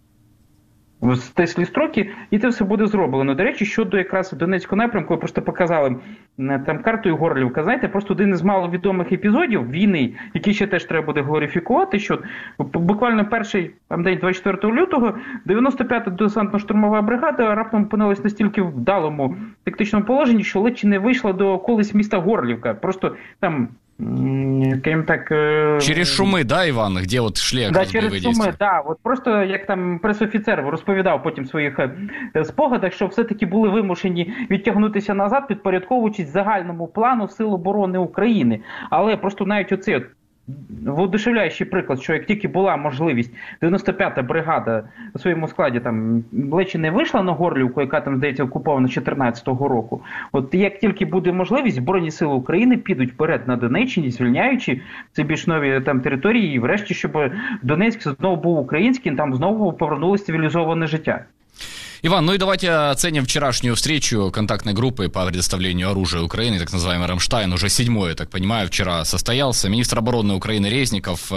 в стислі строки, і це все буде зроблено. До речі, щодо якраз Донецького напрямку, ви просто показали там картою Горлівка, знаєте, просто один із маловідомих епізодів війни, який ще теж треба буде глорифікувати, що буквально перший там, день двадцять четвертого лютого дев'яносто п'ята десантно-штурмова бригада раптом опинилась настільки в вдалому тактичному положенні, що ледь чи не вийшла до околиць міста Горлівка. Просто там так, через Шуми, да, Іван, де от шли да, через Шуми, да. От просто як там пресофіцер розповідав потім в своїх спогадах, що все-таки були вимушені відтягнутися назад, підпорядковуючись загальному плану Сил оборони України. Але просто навіть оцей от воодушевляючий приклад, що як тільки була можливість, дев'яносто п'ята бригада у своєму складі там ледь не вийшла на Горлівку, яка там, здається, окупована чотирнадцятого року. От як тільки буде можливість, Збройні Сили України підуть вперед на Донеччині, звільняючи ці більш нові там території, і врешті, щоб Донецьк знову був українським, там знову повернулося цивілізоване життя. Иван, ну и давайте оценим вчерашнюю встречу контактной группы по предоставлению оружия Украины, так называемый «Рамштайн». Уже седьмой, я так понимаю, вчера состоялся. Министр обороны Украины Резников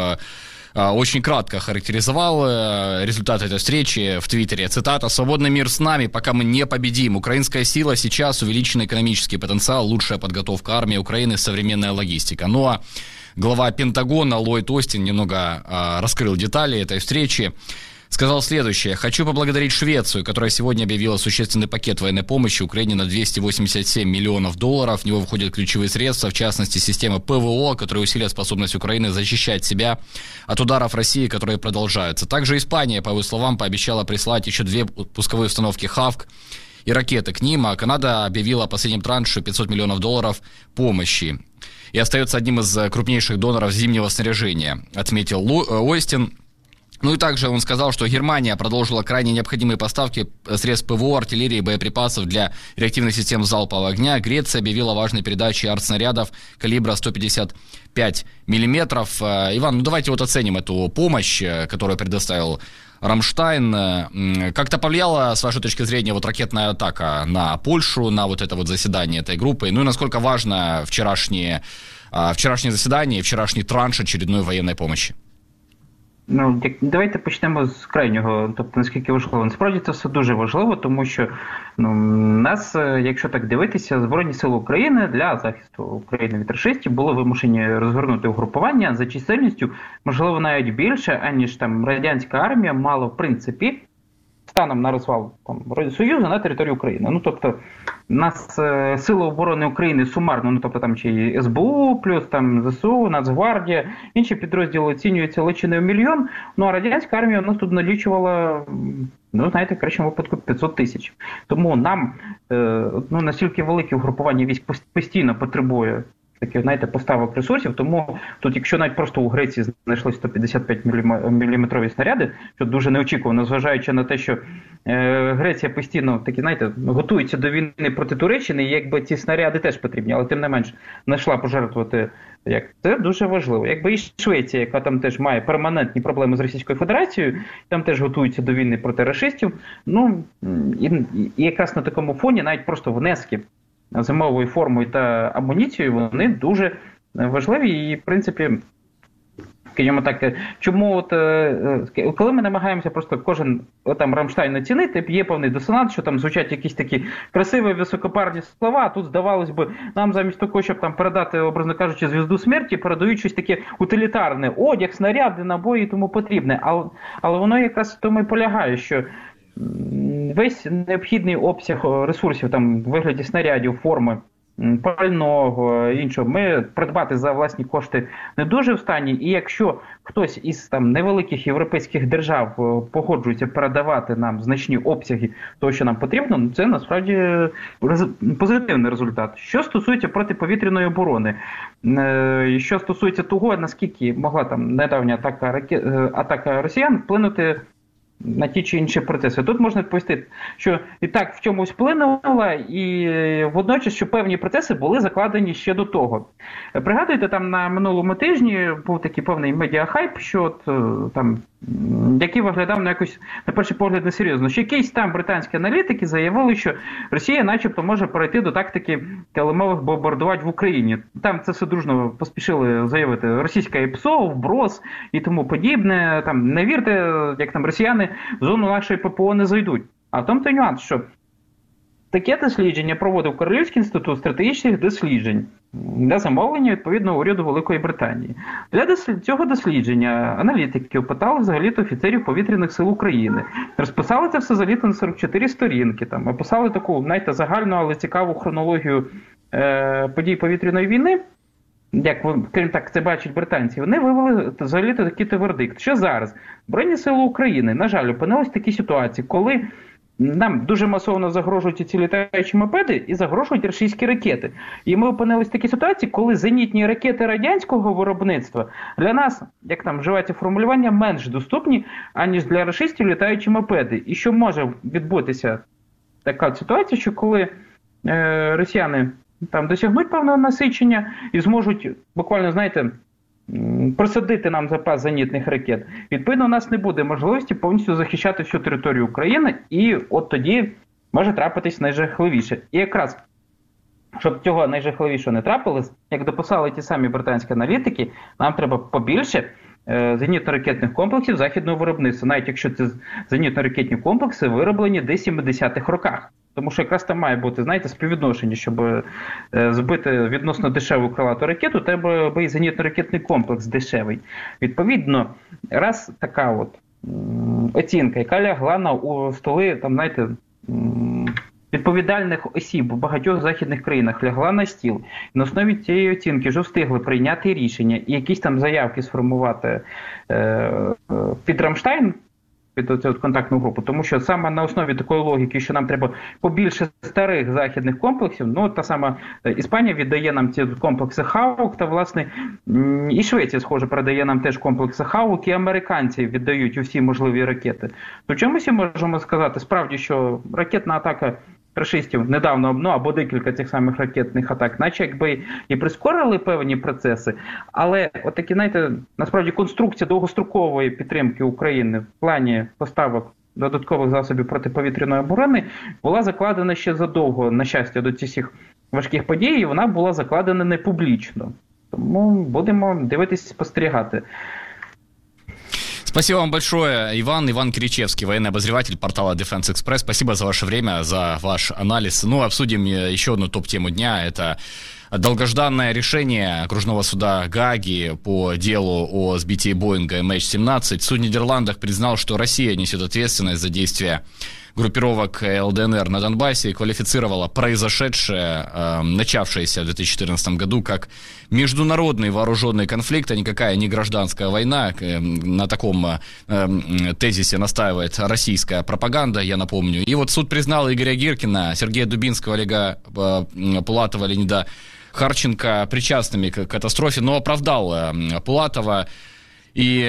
очень кратко характеризовал результаты этой встречи в Твиттере. Цитата: «Свободный мир с нами, пока мы не победим. Украинская сила сейчас, увеличенный экономический потенциал, лучшая подготовка армии Украины, современная логистика». Ну а глава Пентагона Ллойд Остин немного раскрыл детали этой встречи. Сказал следующее: «Хочу поблагодарить Швецию, которая сегодня объявила существенный пакет военной помощи Украине на двести восемьдесят семь миллионов долларов. В него входят ключевые средства, в частности, система ПВО, которые усилят способность Украины защищать себя от ударов России, которые продолжаются». Также Испания, по его словам, пообещала прислать еще две пусковые установки «Хавк» и ракеты к ним, а Канада объявила о последнем транше пятьсот миллионов долларов помощи. И остается одним из крупнейших доноров зимнего снаряжения, отметил Остин. Ну и также он сказал, что Германия продолжила крайне необходимые поставки средств ПВО, артиллерии и боеприпасов для реактивных систем залпового огня. Греция объявила о важной передаче артснарядов калибра сто пятьдесят пять миллиметров. Иван, ну давайте вот оценим эту помощь, которую предоставил Рамштайн. Как-то повлияла, с вашей точки зрения, вот ракетная атака на Польшу, на вот это вот заседание этой группы? Ну и насколько важно вчерашнее, вчерашнее заседание, вчерашний транш очередной военной помощи? Ну, давайте почнемо з крайнього, тобто наскільки важливо. Насправді це все дуже важливо, тому що ну, нас, якщо так дивитися, Збройні Сили України для захисту України від рашистів були вимушені розгорнути угрупування за чисельністю, можливо, навіть більше, аніж там радянська армія мала, в принципі, станом на розвал там, Союзу на території України. Ну, тобто, нас е, Сили оборони України сумарно, ну, тобто там чи ес бе у, плюс там зе се у, Нацгвардія, інші підрозділи оцінюються лише не в мільйон, ну, а радянська армія у нас тут налічувала, ну, знаєте, в кращому випадку п'ятсот тисяч. Тому нам, е, ну, настільки велике угрупування військ постійно потребує такі, знаєте, поставок ресурсів, тому тут, якщо навіть просто у Греції знайшли сто п'ятдесят п'ять міліметрові снаряди, що дуже неочікувано, зважаючи на те, що е, Греція постійно, такі, знаєте, готується до війни проти Туреччини, і якби ці снаряди теж потрібні, але тим не менш знайшла пожертвувати, як це дуже важливо. Якби і Швеція, яка там теж має перманентні проблеми з Російською Федерацією, там теж готується до війни проти рашистів, ну, і, і якраз на такому фоні навіть просто внески зимовою формою та амуніцією, вони дуже важливі і, в принципі, скажімо так, чому от, коли ми намагаємося просто кожен там Рамштайн оцінити, є певний дисонанс, що там звучать якісь такі красиві, високопарні слова, а тут, здавалось би, нам замість того, щоб там передати, образно кажучи, звізду смерті, передають щось таке утилітарне, одяг, снаряди, набої і тому потрібне. Але, але воно якраз в тому і полягає, що весь необхідний обсяг ресурсів там в вигляді снарядів, форми, пального, іншого, ми придбати за власні кошти не дуже в стані. І якщо хтось із там невеликих європейських держав погоджується передавати нам значні обсяги того, що нам потрібно, це насправді позитивний результат. Що стосується протиповітряної оборони, що стосується того, наскільки могла там недавня атака, ракет, атака росіян вплинути на ті чи інші процеси. Тут можна відповісти, що і так в чомусь вплинула, і водночас, що певні процеси були закладені ще до того. Пригадуєте, там на минулому тижні був такий певний медіахайп, що от, там, який виглядав на якось, на перший погляд, несерйозно. Що якісь там британські аналітики заявили, що Росія начебто може перейти до тактики килимових бомбардувань в Україні. Там це все дружно поспішили заявити російська ПСО, вброс і тому подібне. Там, не вірте, як там росіяни в зону нашої ППО не зайдуть. А в тому той нюанс, що таке дослідження проводив Королівський інститут стратегічних досліджень для замовлення, відповідно, уряду Великої Британії. Для дослід... цього дослідження аналітики опитали взагалі-то офіцерів повітряних сил України. Розписали це все взагалі-то на сорок чотири сторінки. Там, описали таку, знаєте, загальну, але цікаву хронологію е... подій повітряної війни. Як, крім так, це бачать британці, вони вивели взагалі-то такий вердикт, що зараз Збройні сили України, на жаль, опинилися в такій ситуації, коли нам дуже масово загрожують ці літаючі мопеди і загрожують російські ракети. І ми опинилися в такій ситуації, коли зенітні ракети радянського виробництва для нас, як там вживається формулювання, менш доступні, аніж для рашистів літаючі мопеди. І що може відбутися така ситуація, що коли е, росіяни там досягнуть певного насичення і зможуть буквально, знаєте, просадити нам запас зенітних ракет. Відповідно, у нас не буде можливості повністю захищати всю територію України, і от тоді може трапитись найжахливіше. І якраз, щоб цього найжахливішого не трапилось, як дописали ті самі британські аналітики, нам треба побільше зенітно-ракетних комплексів західного виробництва, навіть якщо це зенітно-ракетні комплекси вироблені десь в сімдесятих роках. Тому що якраз там має бути, знаєте, співвідношення, щоб збити відносно дешеву крилату ракету, треба би і зенітно-ракетний комплекс дешевий. Відповідно, раз така от оцінка, яка лягла на столи, там, знаєте, відповідальних осіб в багатьох західних країнах, лягла на стіл. І на основі цієї оцінки вже встигли прийняти рішення і якісь там заявки сформувати е, під Рамштайн, під цю контактну групу, тому що саме на основі такої логіки, що нам треба побільше старих західних комплексів, ну, та сама Іспанія віддає нам ці комплекси Хаук, та, власне, і Швеція, схоже, передає нам теж комплекси Хаук, і американці віддають усі можливі ракети. То чомусь можемо сказати, справді, що ракетна атака рашистів недавно, ну, або декілька цих самих ракетних атак, наче якби і прискорили певні процеси, але от такі, знаєте, насправді конструкція довгострокової підтримки України в плані поставок додаткових засобів протиповітряної оборони була закладена ще задовго, на щастя, до цих всіх важких подій, і вона була закладена не публічно. Тому будемо дивитися, спостерігати. Спасибо вам большое, Иван. Иван Киричевский, военный обозреватель портала Defense Express. Спасибо за ваше время, за ваш анализ. Ну, обсудим еще одну топ-тему дня. Это долгожданное решение окружного суда Гааги по делу о сбитии Боинга эм эйч семнадцать. Суд в Нидерландах признал, что Россия несет ответственность за действия группировок эл дэ эн эр на Донбассе и квалифицировала произошедшее, э, начавшееся в две тысячи четырнадцатом году, как международный вооруженный конфликт, а никакая не гражданская война. Э, на таком э, тезисе настаивает российская пропаганда, я напомню. И вот суд признал Игоря Гиркина, Сергея Дубинского, Олега э, Пулатова, Леонида Харченко причастными к катастрофе, но оправдал э, Пулатова. И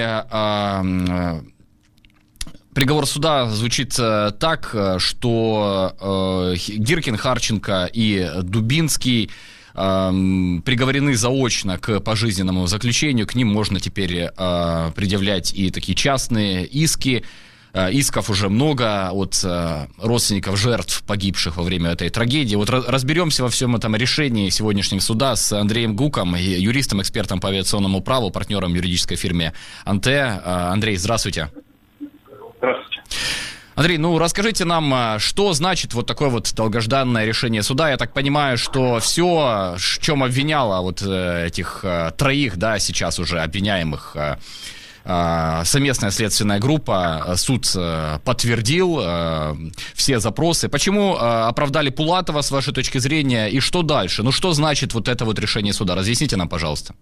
э, приговор суда звучит э, так, что э, Гиркин, Харченко и Дубинский э, приговорены заочно к пожизненному заключению. К ним можно теперь э, предъявлять и такие частные иски. Э, исков уже много от э, родственников жертв, погибших во время этой трагедии. Вот разберемся во всем этом решении сегодняшнего суда с Андреем Гуком, юристом, экспертом по авиационному праву, партнером юридической фирмы «Анте». Э, Андрей, здравствуйте. Здравствуйте. Андрей, ну расскажите нам, что значит вот такое вот долгожданное решение суда. Я так понимаю, что все, в чем обвиняло вот этих троих, да, сейчас уже обвиняемых совместная следственная группа, суд подтвердил все запросы. Почему оправдали Пулатова, с вашей точки зрения, и что дальше? Ну, что значит вот это вот решение суда? Разъясните нам, пожалуйста.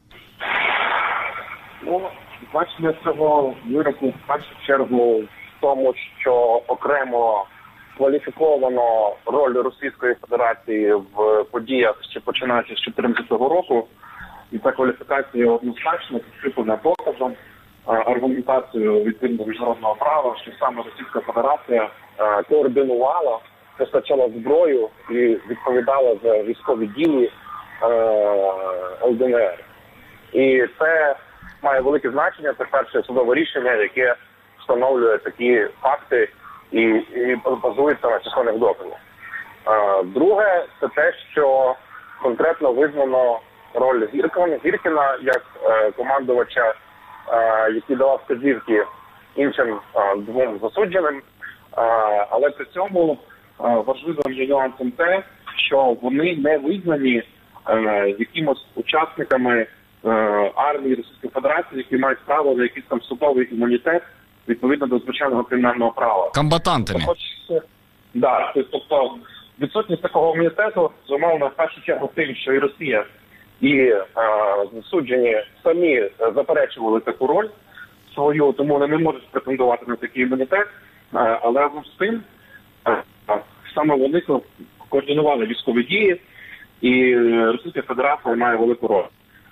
Ну, значення цього вироку в першу чергу в тому, що окремо кваліфіковано роль Російської Федерації в подіях, ще починаючи з дві тисячі чотирнадцятого року. І ця кваліфікація однозначно підкріплена доказом, аргументацією відповідно міжнародного права, що саме Російська Федерація координувала, постачала зброю і відповідала за військові дії Л Д Н Р. І це має велике значення, це перше судове рішення, яке встановлює такі факти і, і базується на численних доказах. Друге, це те, що конкретно визнано роль Гіркіна, Гіркіна як е, командувача, е, який давав вказівки іншим е, двом засудженим. Е, але при цьому е, важливим є нюансом те, що вони не визнані е, якимось учасниками е, армії Російської Федерації, які мають право на якийсь там судовий імунітет відповідно до звичайного кримінального права. Комбатантами. Так, тобто відсутність такого імунітету зумовлена в першу чергу тим, що і Росія, і е, засуджені самі заперечували таку роль свою, тому вони не можуть претендувати на такий імунітет, е, але разом з тим е, саме вони координували військові дії, і Російська Федерація має велику роль.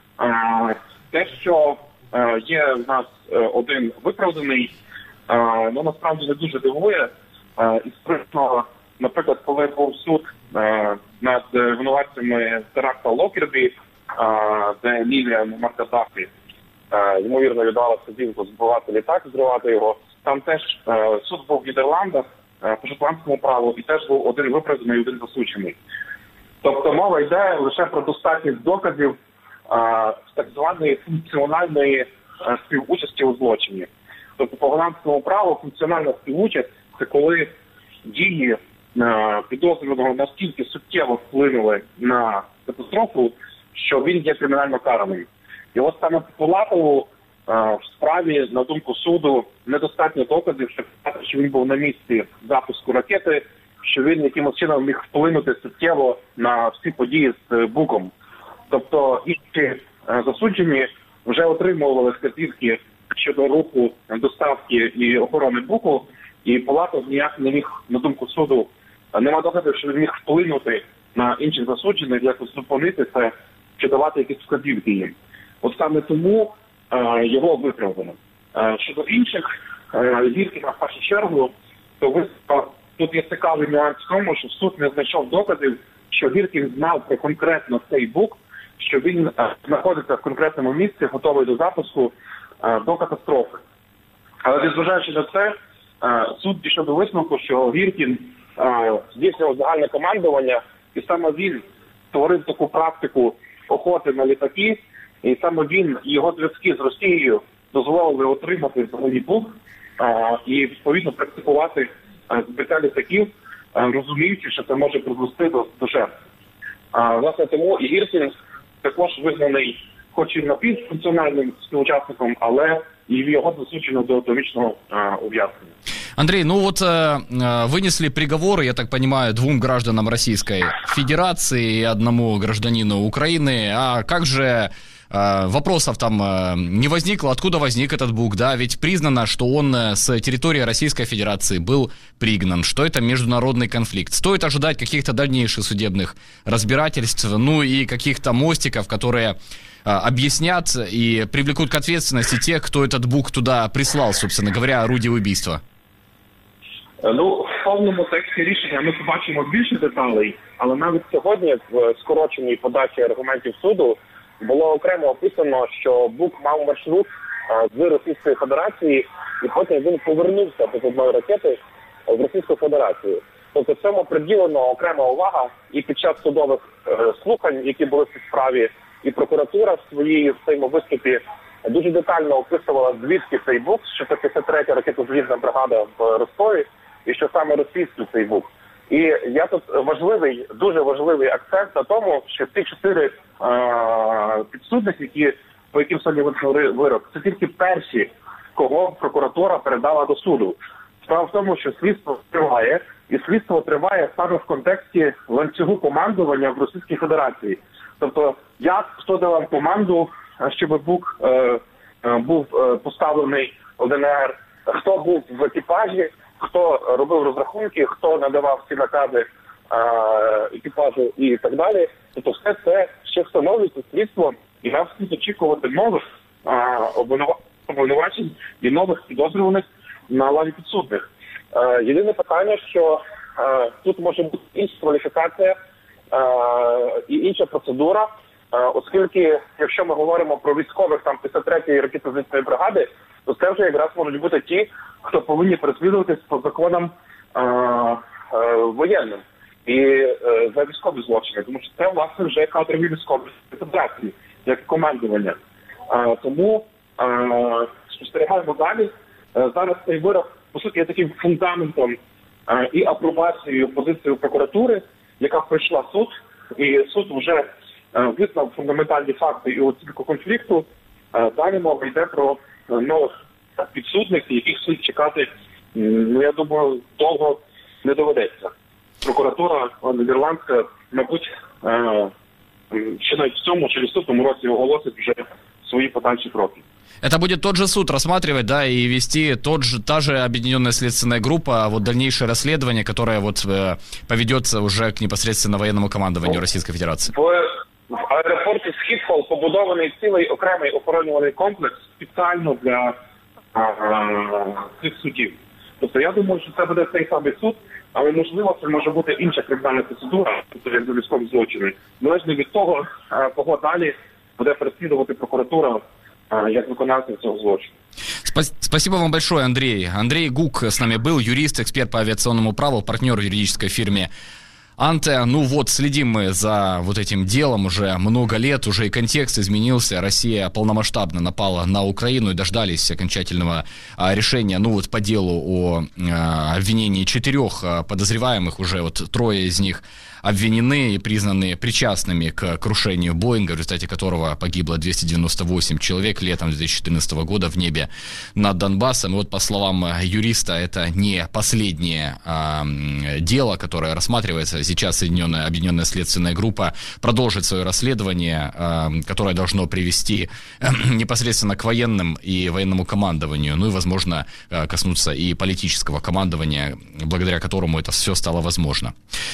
Е, те, що е, є в нас е, один виправданий, е, ну насправді не дуже дивує, е, і спритно, наприклад, коли був суд е, над винуватцями теракта в Локербі, де Лілія Маркадафі, ймовірно, віддала вказівку збивати літак, зривати його. Там теж е, суд був в Нідерландах е, по шотландському праву і теж був один виправданий і один засуджений. Тобто мова йде лише про достатність доказів е, так званої функціональної е, співучасті у злочині. Тобто по голландському праву функціональна співучасть – це коли дії е, підозрюваного настільки суттєво вплинули на катастрофу, що він є кримінально караним. І от саме по Пулатову в справі, на думку суду, недостатньо доказів, що він був на місці запуску ракети, що він якимось чином міг вплинути суттєво на всі події з Буком. Тобто інші засуджені вже отримували вказівки щодо руху доставки і охорони Буку, і Пулатов ніяк не міг, на думку суду, нема доказів, що він міг вплинути на інших засуджених, якось зупинити це, чи давати якісь вказівки їм. От саме тому е, його виправдано. Е, щодо інших е, Гіркіна в першу чергу, то висновок, тут є цікавий нюанс в тому, що суд не знайшов доказів, що Гіркін знав про конкретно цей бук, що він е, знаходиться в конкретному місці, готовий до запуску е, до катастрофи. Але незважаючи на це, е, суд дійшов до висновку, що Гіркін е, здійснював загальне командування, і саме він створив таку практику охоти на літаки, і саме він, його зв'язки з Росією дозволили отримати взагалі бук а, і відповідно практикувати а, збиття літаків, а, розуміючи, що це може призвести до, до жертв. А, власне, тому і Гіркін також визнаний хоч і напівфункціональним співучасником, але і його засуджено до довічного ув'язнення. Андрей, ну вот э, вынесли приговоры, я так понимаю, двум гражданам Российской Федерации и одному гражданину Украины. А как же э, вопросов там э, не возникло? Откуда возник этот бук? Да, ведь признано, что он с территории Российской Федерации был пригнан, что это международный конфликт. Стоит ожидать каких-то дальнейших судебных разбирательств, ну и каких-то мостиков, которые э, объяснят и привлекут к ответственности тех, кто этот бук туда прислал, собственно говоря, орудие убийства. Ну, в повному тексті рішення ми побачимо більше деталей, але навіть сьогодні в скороченій подачі аргументів суду було окремо описано, що Бук мав маршрут з Російської Федерації і потім він повернувся до одної ракети в Російську Федерацію. Тобто цьому приділена окрема увага і під час судових е, слухань, які були в цій справі, і прокуратура в своїй в своєму виступі дуже детально описувала, звідки цей Бук, що це п'ятдесят третя ракетозвідна бригада в Ростові, і що саме російський цей Бук. І я тут важливий, дуже важливий акцент на тому, що ці чотири е- підсудних, які по яким сьогодні видали вирок, це тільки перші, кого прокуратура передала до суду. Справа в тому, що слідство триває, і слідство триває саме в контексті ланцюгу командування в Російській Федерації. Тобто, як, хто давав команду, щоб БУК е, е, був е, поставлений в ДНР, хто був в екіпажі, хто робив розрахунки, хто надавав ці накази е, екіпажу і так далі. Тобто все це ще встановлюється слідством, і нам слід очікувати нових е, обвинувачень і нових підозрюваних на лаві підсудних. Е, єдине питання, що е, тут може бути інша кваліфікація е, і інша процедура, е, оскільки, якщо ми говоримо про військових там п'ятдесят третьої ракетно-звісної бригади, то це вже якраз можуть бути ті, хто повинні переслідуватись по законам е, е, воєнним і е, за військові злочини, тому що це, власне, вже кадрові військові федерації, як командування. Е, тому е, спостерігаємо далі. Е, зараз цей вирок, по суті, є таким фундаментом е, і апробацією позиції прокуратури, яка пройшла суд, і суд вже е, визнав фундаментальні факти і оцінку конфлікту. Е, далі мова йде про нових підсудних, яких слід чекати, ну, я думаю, довго не доведеться. Прокуратура нідерландська, мабуть, ще навіть в цьому чи наступному році оголосить вже свои подальшие кроки. Это будет тот же суд рассматривать, да, и вести тот же, та же объединенная следственная группа, вот дальнейшее расследование, которое вот э, поведется уже к непосредственно военному командованию Российской Федерации. В, в аеропорті Східхол побудований цілий окремий охоронюваний комплекс спеціально для а, а, цих судів. Тобто я думаю, що це буде цей самий суд, але можливо це може бути інша кримінальна процедура, тобто як до військових злочинів. Залежно від того, кого далі буде переслідувати прокуратура як виконавця цього злочину. Спасибо вам большое, Андрей. Андрей Гук с нами был, юрист, эксперт по авиационному праву, партнер в юридической фирме Анте. Ну вот, следим мы за вот этим делом уже много лет, уже и контекст изменился. Россия полномасштабно напала на Украину и дождались окончательного а, решения, ну вот по делу о а, обвинении четырех а, подозреваемых, уже вот трое из них обвинены и признаны причастными к крушению Боинга, в результате которого погибло двести девяносто восемь человек летом две тысячи четырнадцатого года в небе над Донбассом. И вот, по словам юриста, это не последнее а, дело, которое рассматривается. Сейчас Соединенная Объединенная следственная группа продолжит свое расследование, а, которое должно привести а, непосредственно к военным и военному командованию, ну и, возможно, а, коснуться и политического командования, благодаря которому это все стало возможно.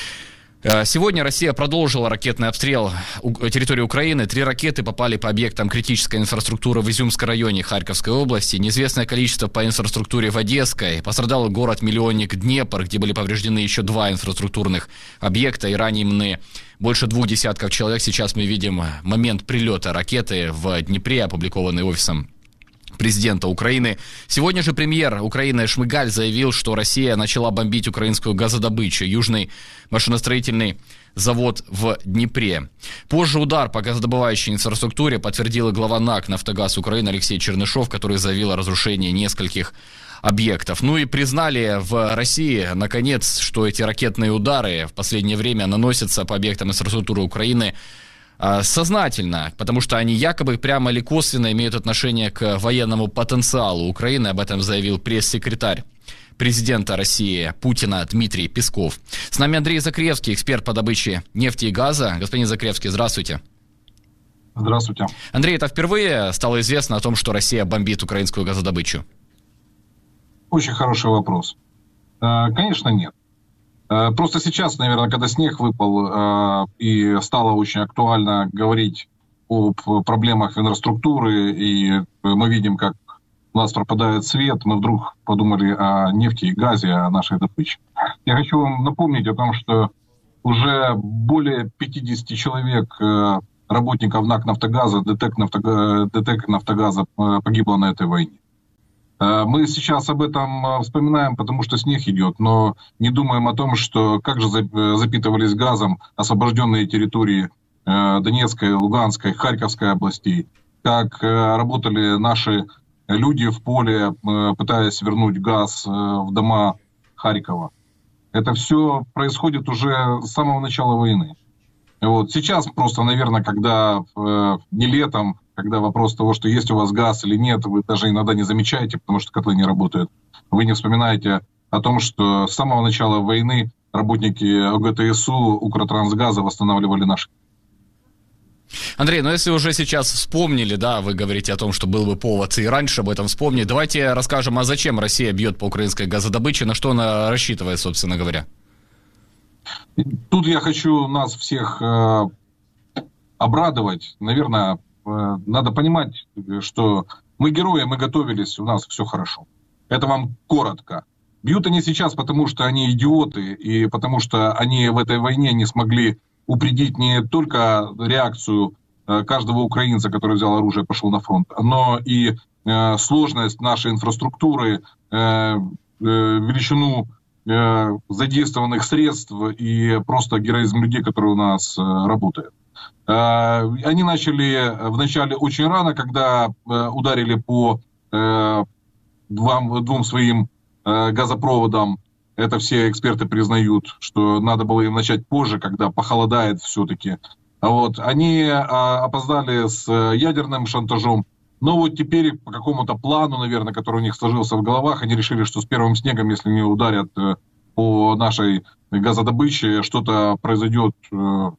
Сегодня Россия продолжила ракетный обстрел территории Украины. Три ракеты попали по объектам критической инфраструктуры в Изюмском районе Харьковской области. Неизвестное количество по инфраструктуре в Одесской. Пострадал город-миллионник Днепр, где были повреждены еще два инфраструктурных объекта и ранены больше двух десятков человек. Сейчас мы видим момент прилета ракеты в Днепре, опубликованный офисом президента Украины. Сегодня же премьер Украины Шмыгаль заявил, что Россия начала бомбить украинскую газодобычу, южный машиностроительный завод в Днепре. Позже удар по газодобывающей инфраструктуре подтвердил и глава НАК «Нафтогаз Украины» Алексей Чернышов, который заявил о разрушении нескольких объектов. Ну и признали в России, наконец, что эти ракетные удары в последнее время наносятся по объектам инфраструктуры Украины сознательно, потому что они якобы прямо или косвенно имеют отношение к военному потенциалу Украины. Об этом заявил пресс-секретарь президента России Путина Дмитрий Песков. С нами Андрей Закревский, эксперт по добыче нефти и газа. Господин Закревский, здравствуйте. Здравствуйте. Андрей, это впервые стало известно о том, что Россия бомбит украинскую газодобычу? Очень хороший вопрос. Конечно, нет. Просто сейчас, наверное, когда снег выпал и стало очень актуально говорить об проблемах инфраструктуры, и мы видим, как у нас пропадает свет, мы вдруг подумали о нефти и газе, о нашей добыче. Я хочу вам напомнить о том, что уже более пятьдесят человек, работников НАК «Нафтогаза», ДТЭК «Нафтогаза», ДТЭК «Нафтогаза» погибло на этой войне. Мы сейчас об этом вспоминаем, потому что снег идет, но не думаем о том, что как же запитывались газом освобожденные территории Донецкой, Луганской, Харьковской областей, как работали наши люди в поле, пытаясь вернуть газ в дома Харькова. Это все происходит уже с самого начала войны. Вот. Сейчас просто, наверное, когда э, не летом, когда вопрос того, что есть у вас газ или нет, вы даже иногда не замечаете, потому что котлы не работают. Вы не вспоминаете о том, что с самого начала войны работники ОГТСУ, Укртрансгаза восстанавливали наши. Андрей, ну если уже сейчас вспомнили, да, вы говорите о том, что был бы повод и раньше об этом вспомнить, давайте расскажем, а зачем Россия бьет по украинской газодобыче, на что она рассчитывает, собственно говоря. Тут я хочу нас всех э, обрадовать. Наверное, э, надо понимать, что мы герои, мы готовились, у нас все хорошо. Это вам коротко. Бьют они сейчас, потому что они идиоты, и потому что они в этой войне не смогли упредить не только реакцию э, каждого украинца, который взял оружие и пошел на фронт, но и э, сложность нашей инфраструктуры, э, э, величину э, задействованных средств и просто героизм людей, которые у нас э, работают. Э, они начали вначале очень рано, когда э, ударили по э, двум, двум своим э, газопроводам. Это все эксперты признают, что надо было им начать позже, когда похолодает все-таки. А вот они а, опоздали с ядерным шантажом. Но вот теперь по какому-то плану, наверное, который у них сложился в головах, они решили, что с первым снегом, если не ударят э, по нашей газодобыче, что-то произойдет э,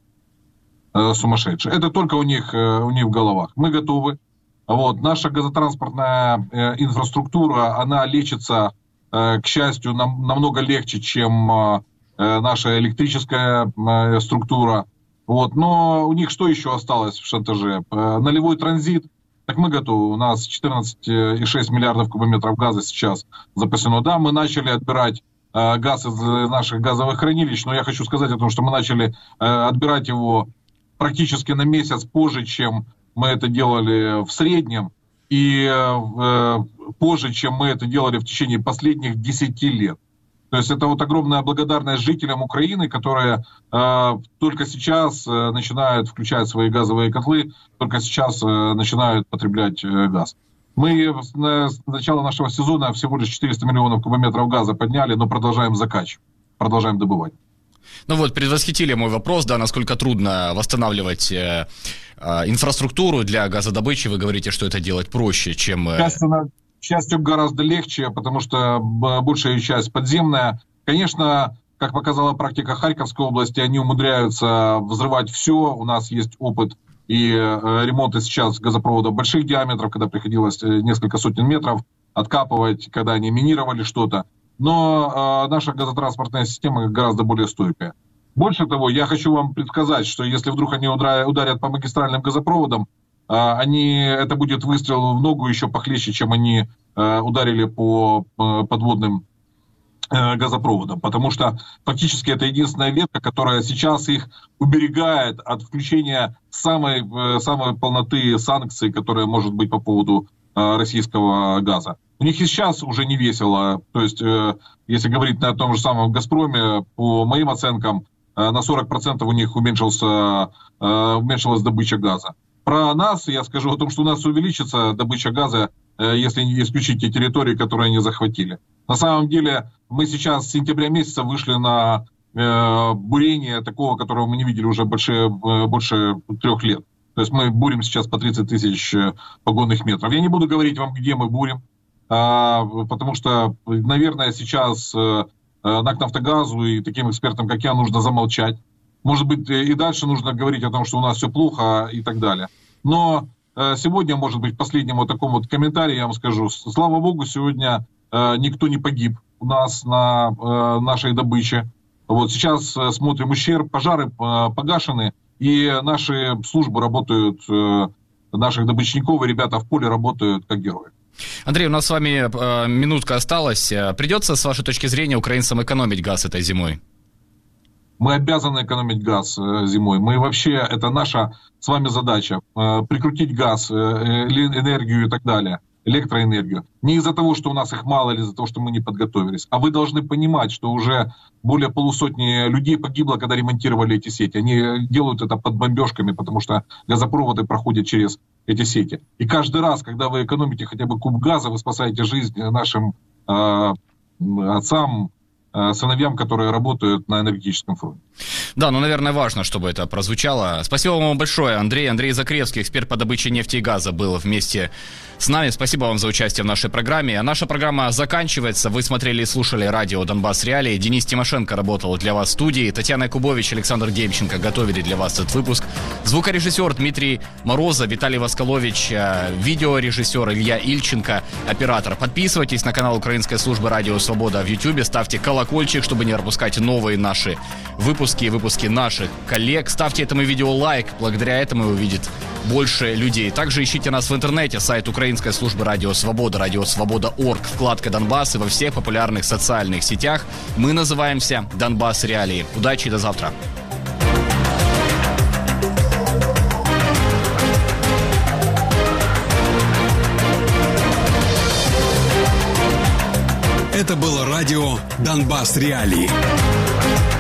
э, сумасшедшее. Это только у них, э, у них в головах. Мы готовы. Вот. Наша газотранспортная э, инфраструктура, она лечится, к счастью, нам, намного легче, чем э, наша электрическая э, структура. Вот. Но у них что еще осталось в шантаже? Э, нулевой транзит. Так мы готовы. У нас четырнадцать целых шесть десятых миллиардов кубометров газа сейчас запасено. Да, мы начали отбирать э, газ из наших газовых хранилищ, но я хочу сказать о том, что мы начали э, отбирать его практически на месяц позже, чем мы это делали в среднем. И э, позже, чем мы это делали в течение последних десяти лет. То есть это вот огромная благодарность жителям Украины, которые э, только сейчас э, начинают включать свои газовые котлы, только сейчас э, начинают потреблять э, газ. Мы с начала нашего сезона всего лишь четыреста миллионов кубометров газа подняли, но продолжаем закачивать, продолжаем добывать. Ну вот, предвосхитили мой вопрос, да, насколько трудно восстанавливать э, э, инфраструктуру для газодобычи. Вы говорите, что это делать проще, чем... Э... К счастью, гораздо легче, потому что большая часть подземная. Конечно, как показала практика Харьковской области, они умудряются взрывать все. У нас есть опыт и э, ремонта сейчас газопроводов больших диаметров, когда приходилось несколько сотен метров откапывать, когда они минировали что-то. Но э, наша газотранспортная система гораздо более стойкая. Больше того, я хочу вам предсказать, что если вдруг они ударят по магистральным газопроводам, э, они, это будет выстрел в ногу еще похлеще, чем они э, ударили по э, подводным э, газопроводам. Потому что фактически это единственная ветка, которая сейчас их уберегает от включения самой, э, самой полноты санкций, которая может быть по поводу э, российского газа. У них и сейчас уже не весело. То есть, э, если говорить на том же самом «Газпроме», по моим оценкам, э, на сорок процентов у них уменьшился, э, уменьшилась добыча газа. Про нас я скажу о том, что у нас увеличится добыча газа, э, если не исключить те территории, которые они захватили. На самом деле, мы сейчас с сентября месяца вышли на э, бурение такого, которого мы не видели уже больше, э, больше трех лет. То есть мы бурим сейчас по тридцать тысяч погонных метров. Я не буду говорить вам, где мы бурим, потому что, наверное, сейчас НАК «Нафтогазу» и таким экспертам, как я, нужно замолчать. Может быть, и дальше нужно говорить о том, что у нас все плохо и так далее. Но сегодня, может быть, последним вот таком вот комментарии я вам скажу. Слава богу, сегодня никто не погиб у нас на нашей добыче. Вот сейчас смотрим ущерб, пожары погашены, и наши службы работают, наших добычников и ребята в поле работают как герои. Андрей, у нас с вами э, минутка осталась. Придется, с вашей точки зрения, украинцам экономить газ этой зимой? Мы обязаны экономить газ э, зимой. Мы вообще, это наша с вами задача. Э, прикрутить газ, э, энергию и так далее, электроэнергию. Не из-за того, что у нас их мало, или из-за того, что мы не подготовились. А вы должны понимать, что уже более полусотни людей погибло, когда ремонтировали эти сети. Они делают это под бомбежками, потому что газопроводы проходят через эти сети. И каждый раз, когда вы экономите хотя бы куб газа, вы спасаете жизнь нашим э, отцам, сыновьям, которые работают на энергетическом фронте. Да, ну, наверное, важно, чтобы это прозвучало. Спасибо вам большое, Андрей. Андрей Закревский, эксперт по добыче нефти и газа, был вместе с нами. Спасибо вам за участие в нашей программе. А наша программа заканчивается. Вы смотрели и слушали радио «Донбасс Реалии». Денис Тимошенко работал для вас в студии. Татьяна Кубович, Александр Демченко готовили для вас этот выпуск. Звукорежиссер Дмитрий Морозов, Виталий Восколович, видеорежиссер Илья Ильченко, оператор. Подписывайтесь на канал Украинской службы «Радио Свобода» в Ютубе. Ставьте колокольчик, чтобы не пропускать новые наши выпуски и выпуски наших коллег. Ставьте этому видео лайк. Благодаря этому увидит больше людей. Также ищите нас в интернете. Сайт Украинской службы «Радио Свобода», радио свобода точка орг, вкладка «Донбасс» и во всех популярных социальных сетях. Мы называемся «Донбасс Реалии». Удачи и до завтра. Это было радио «Донбасс Реалии».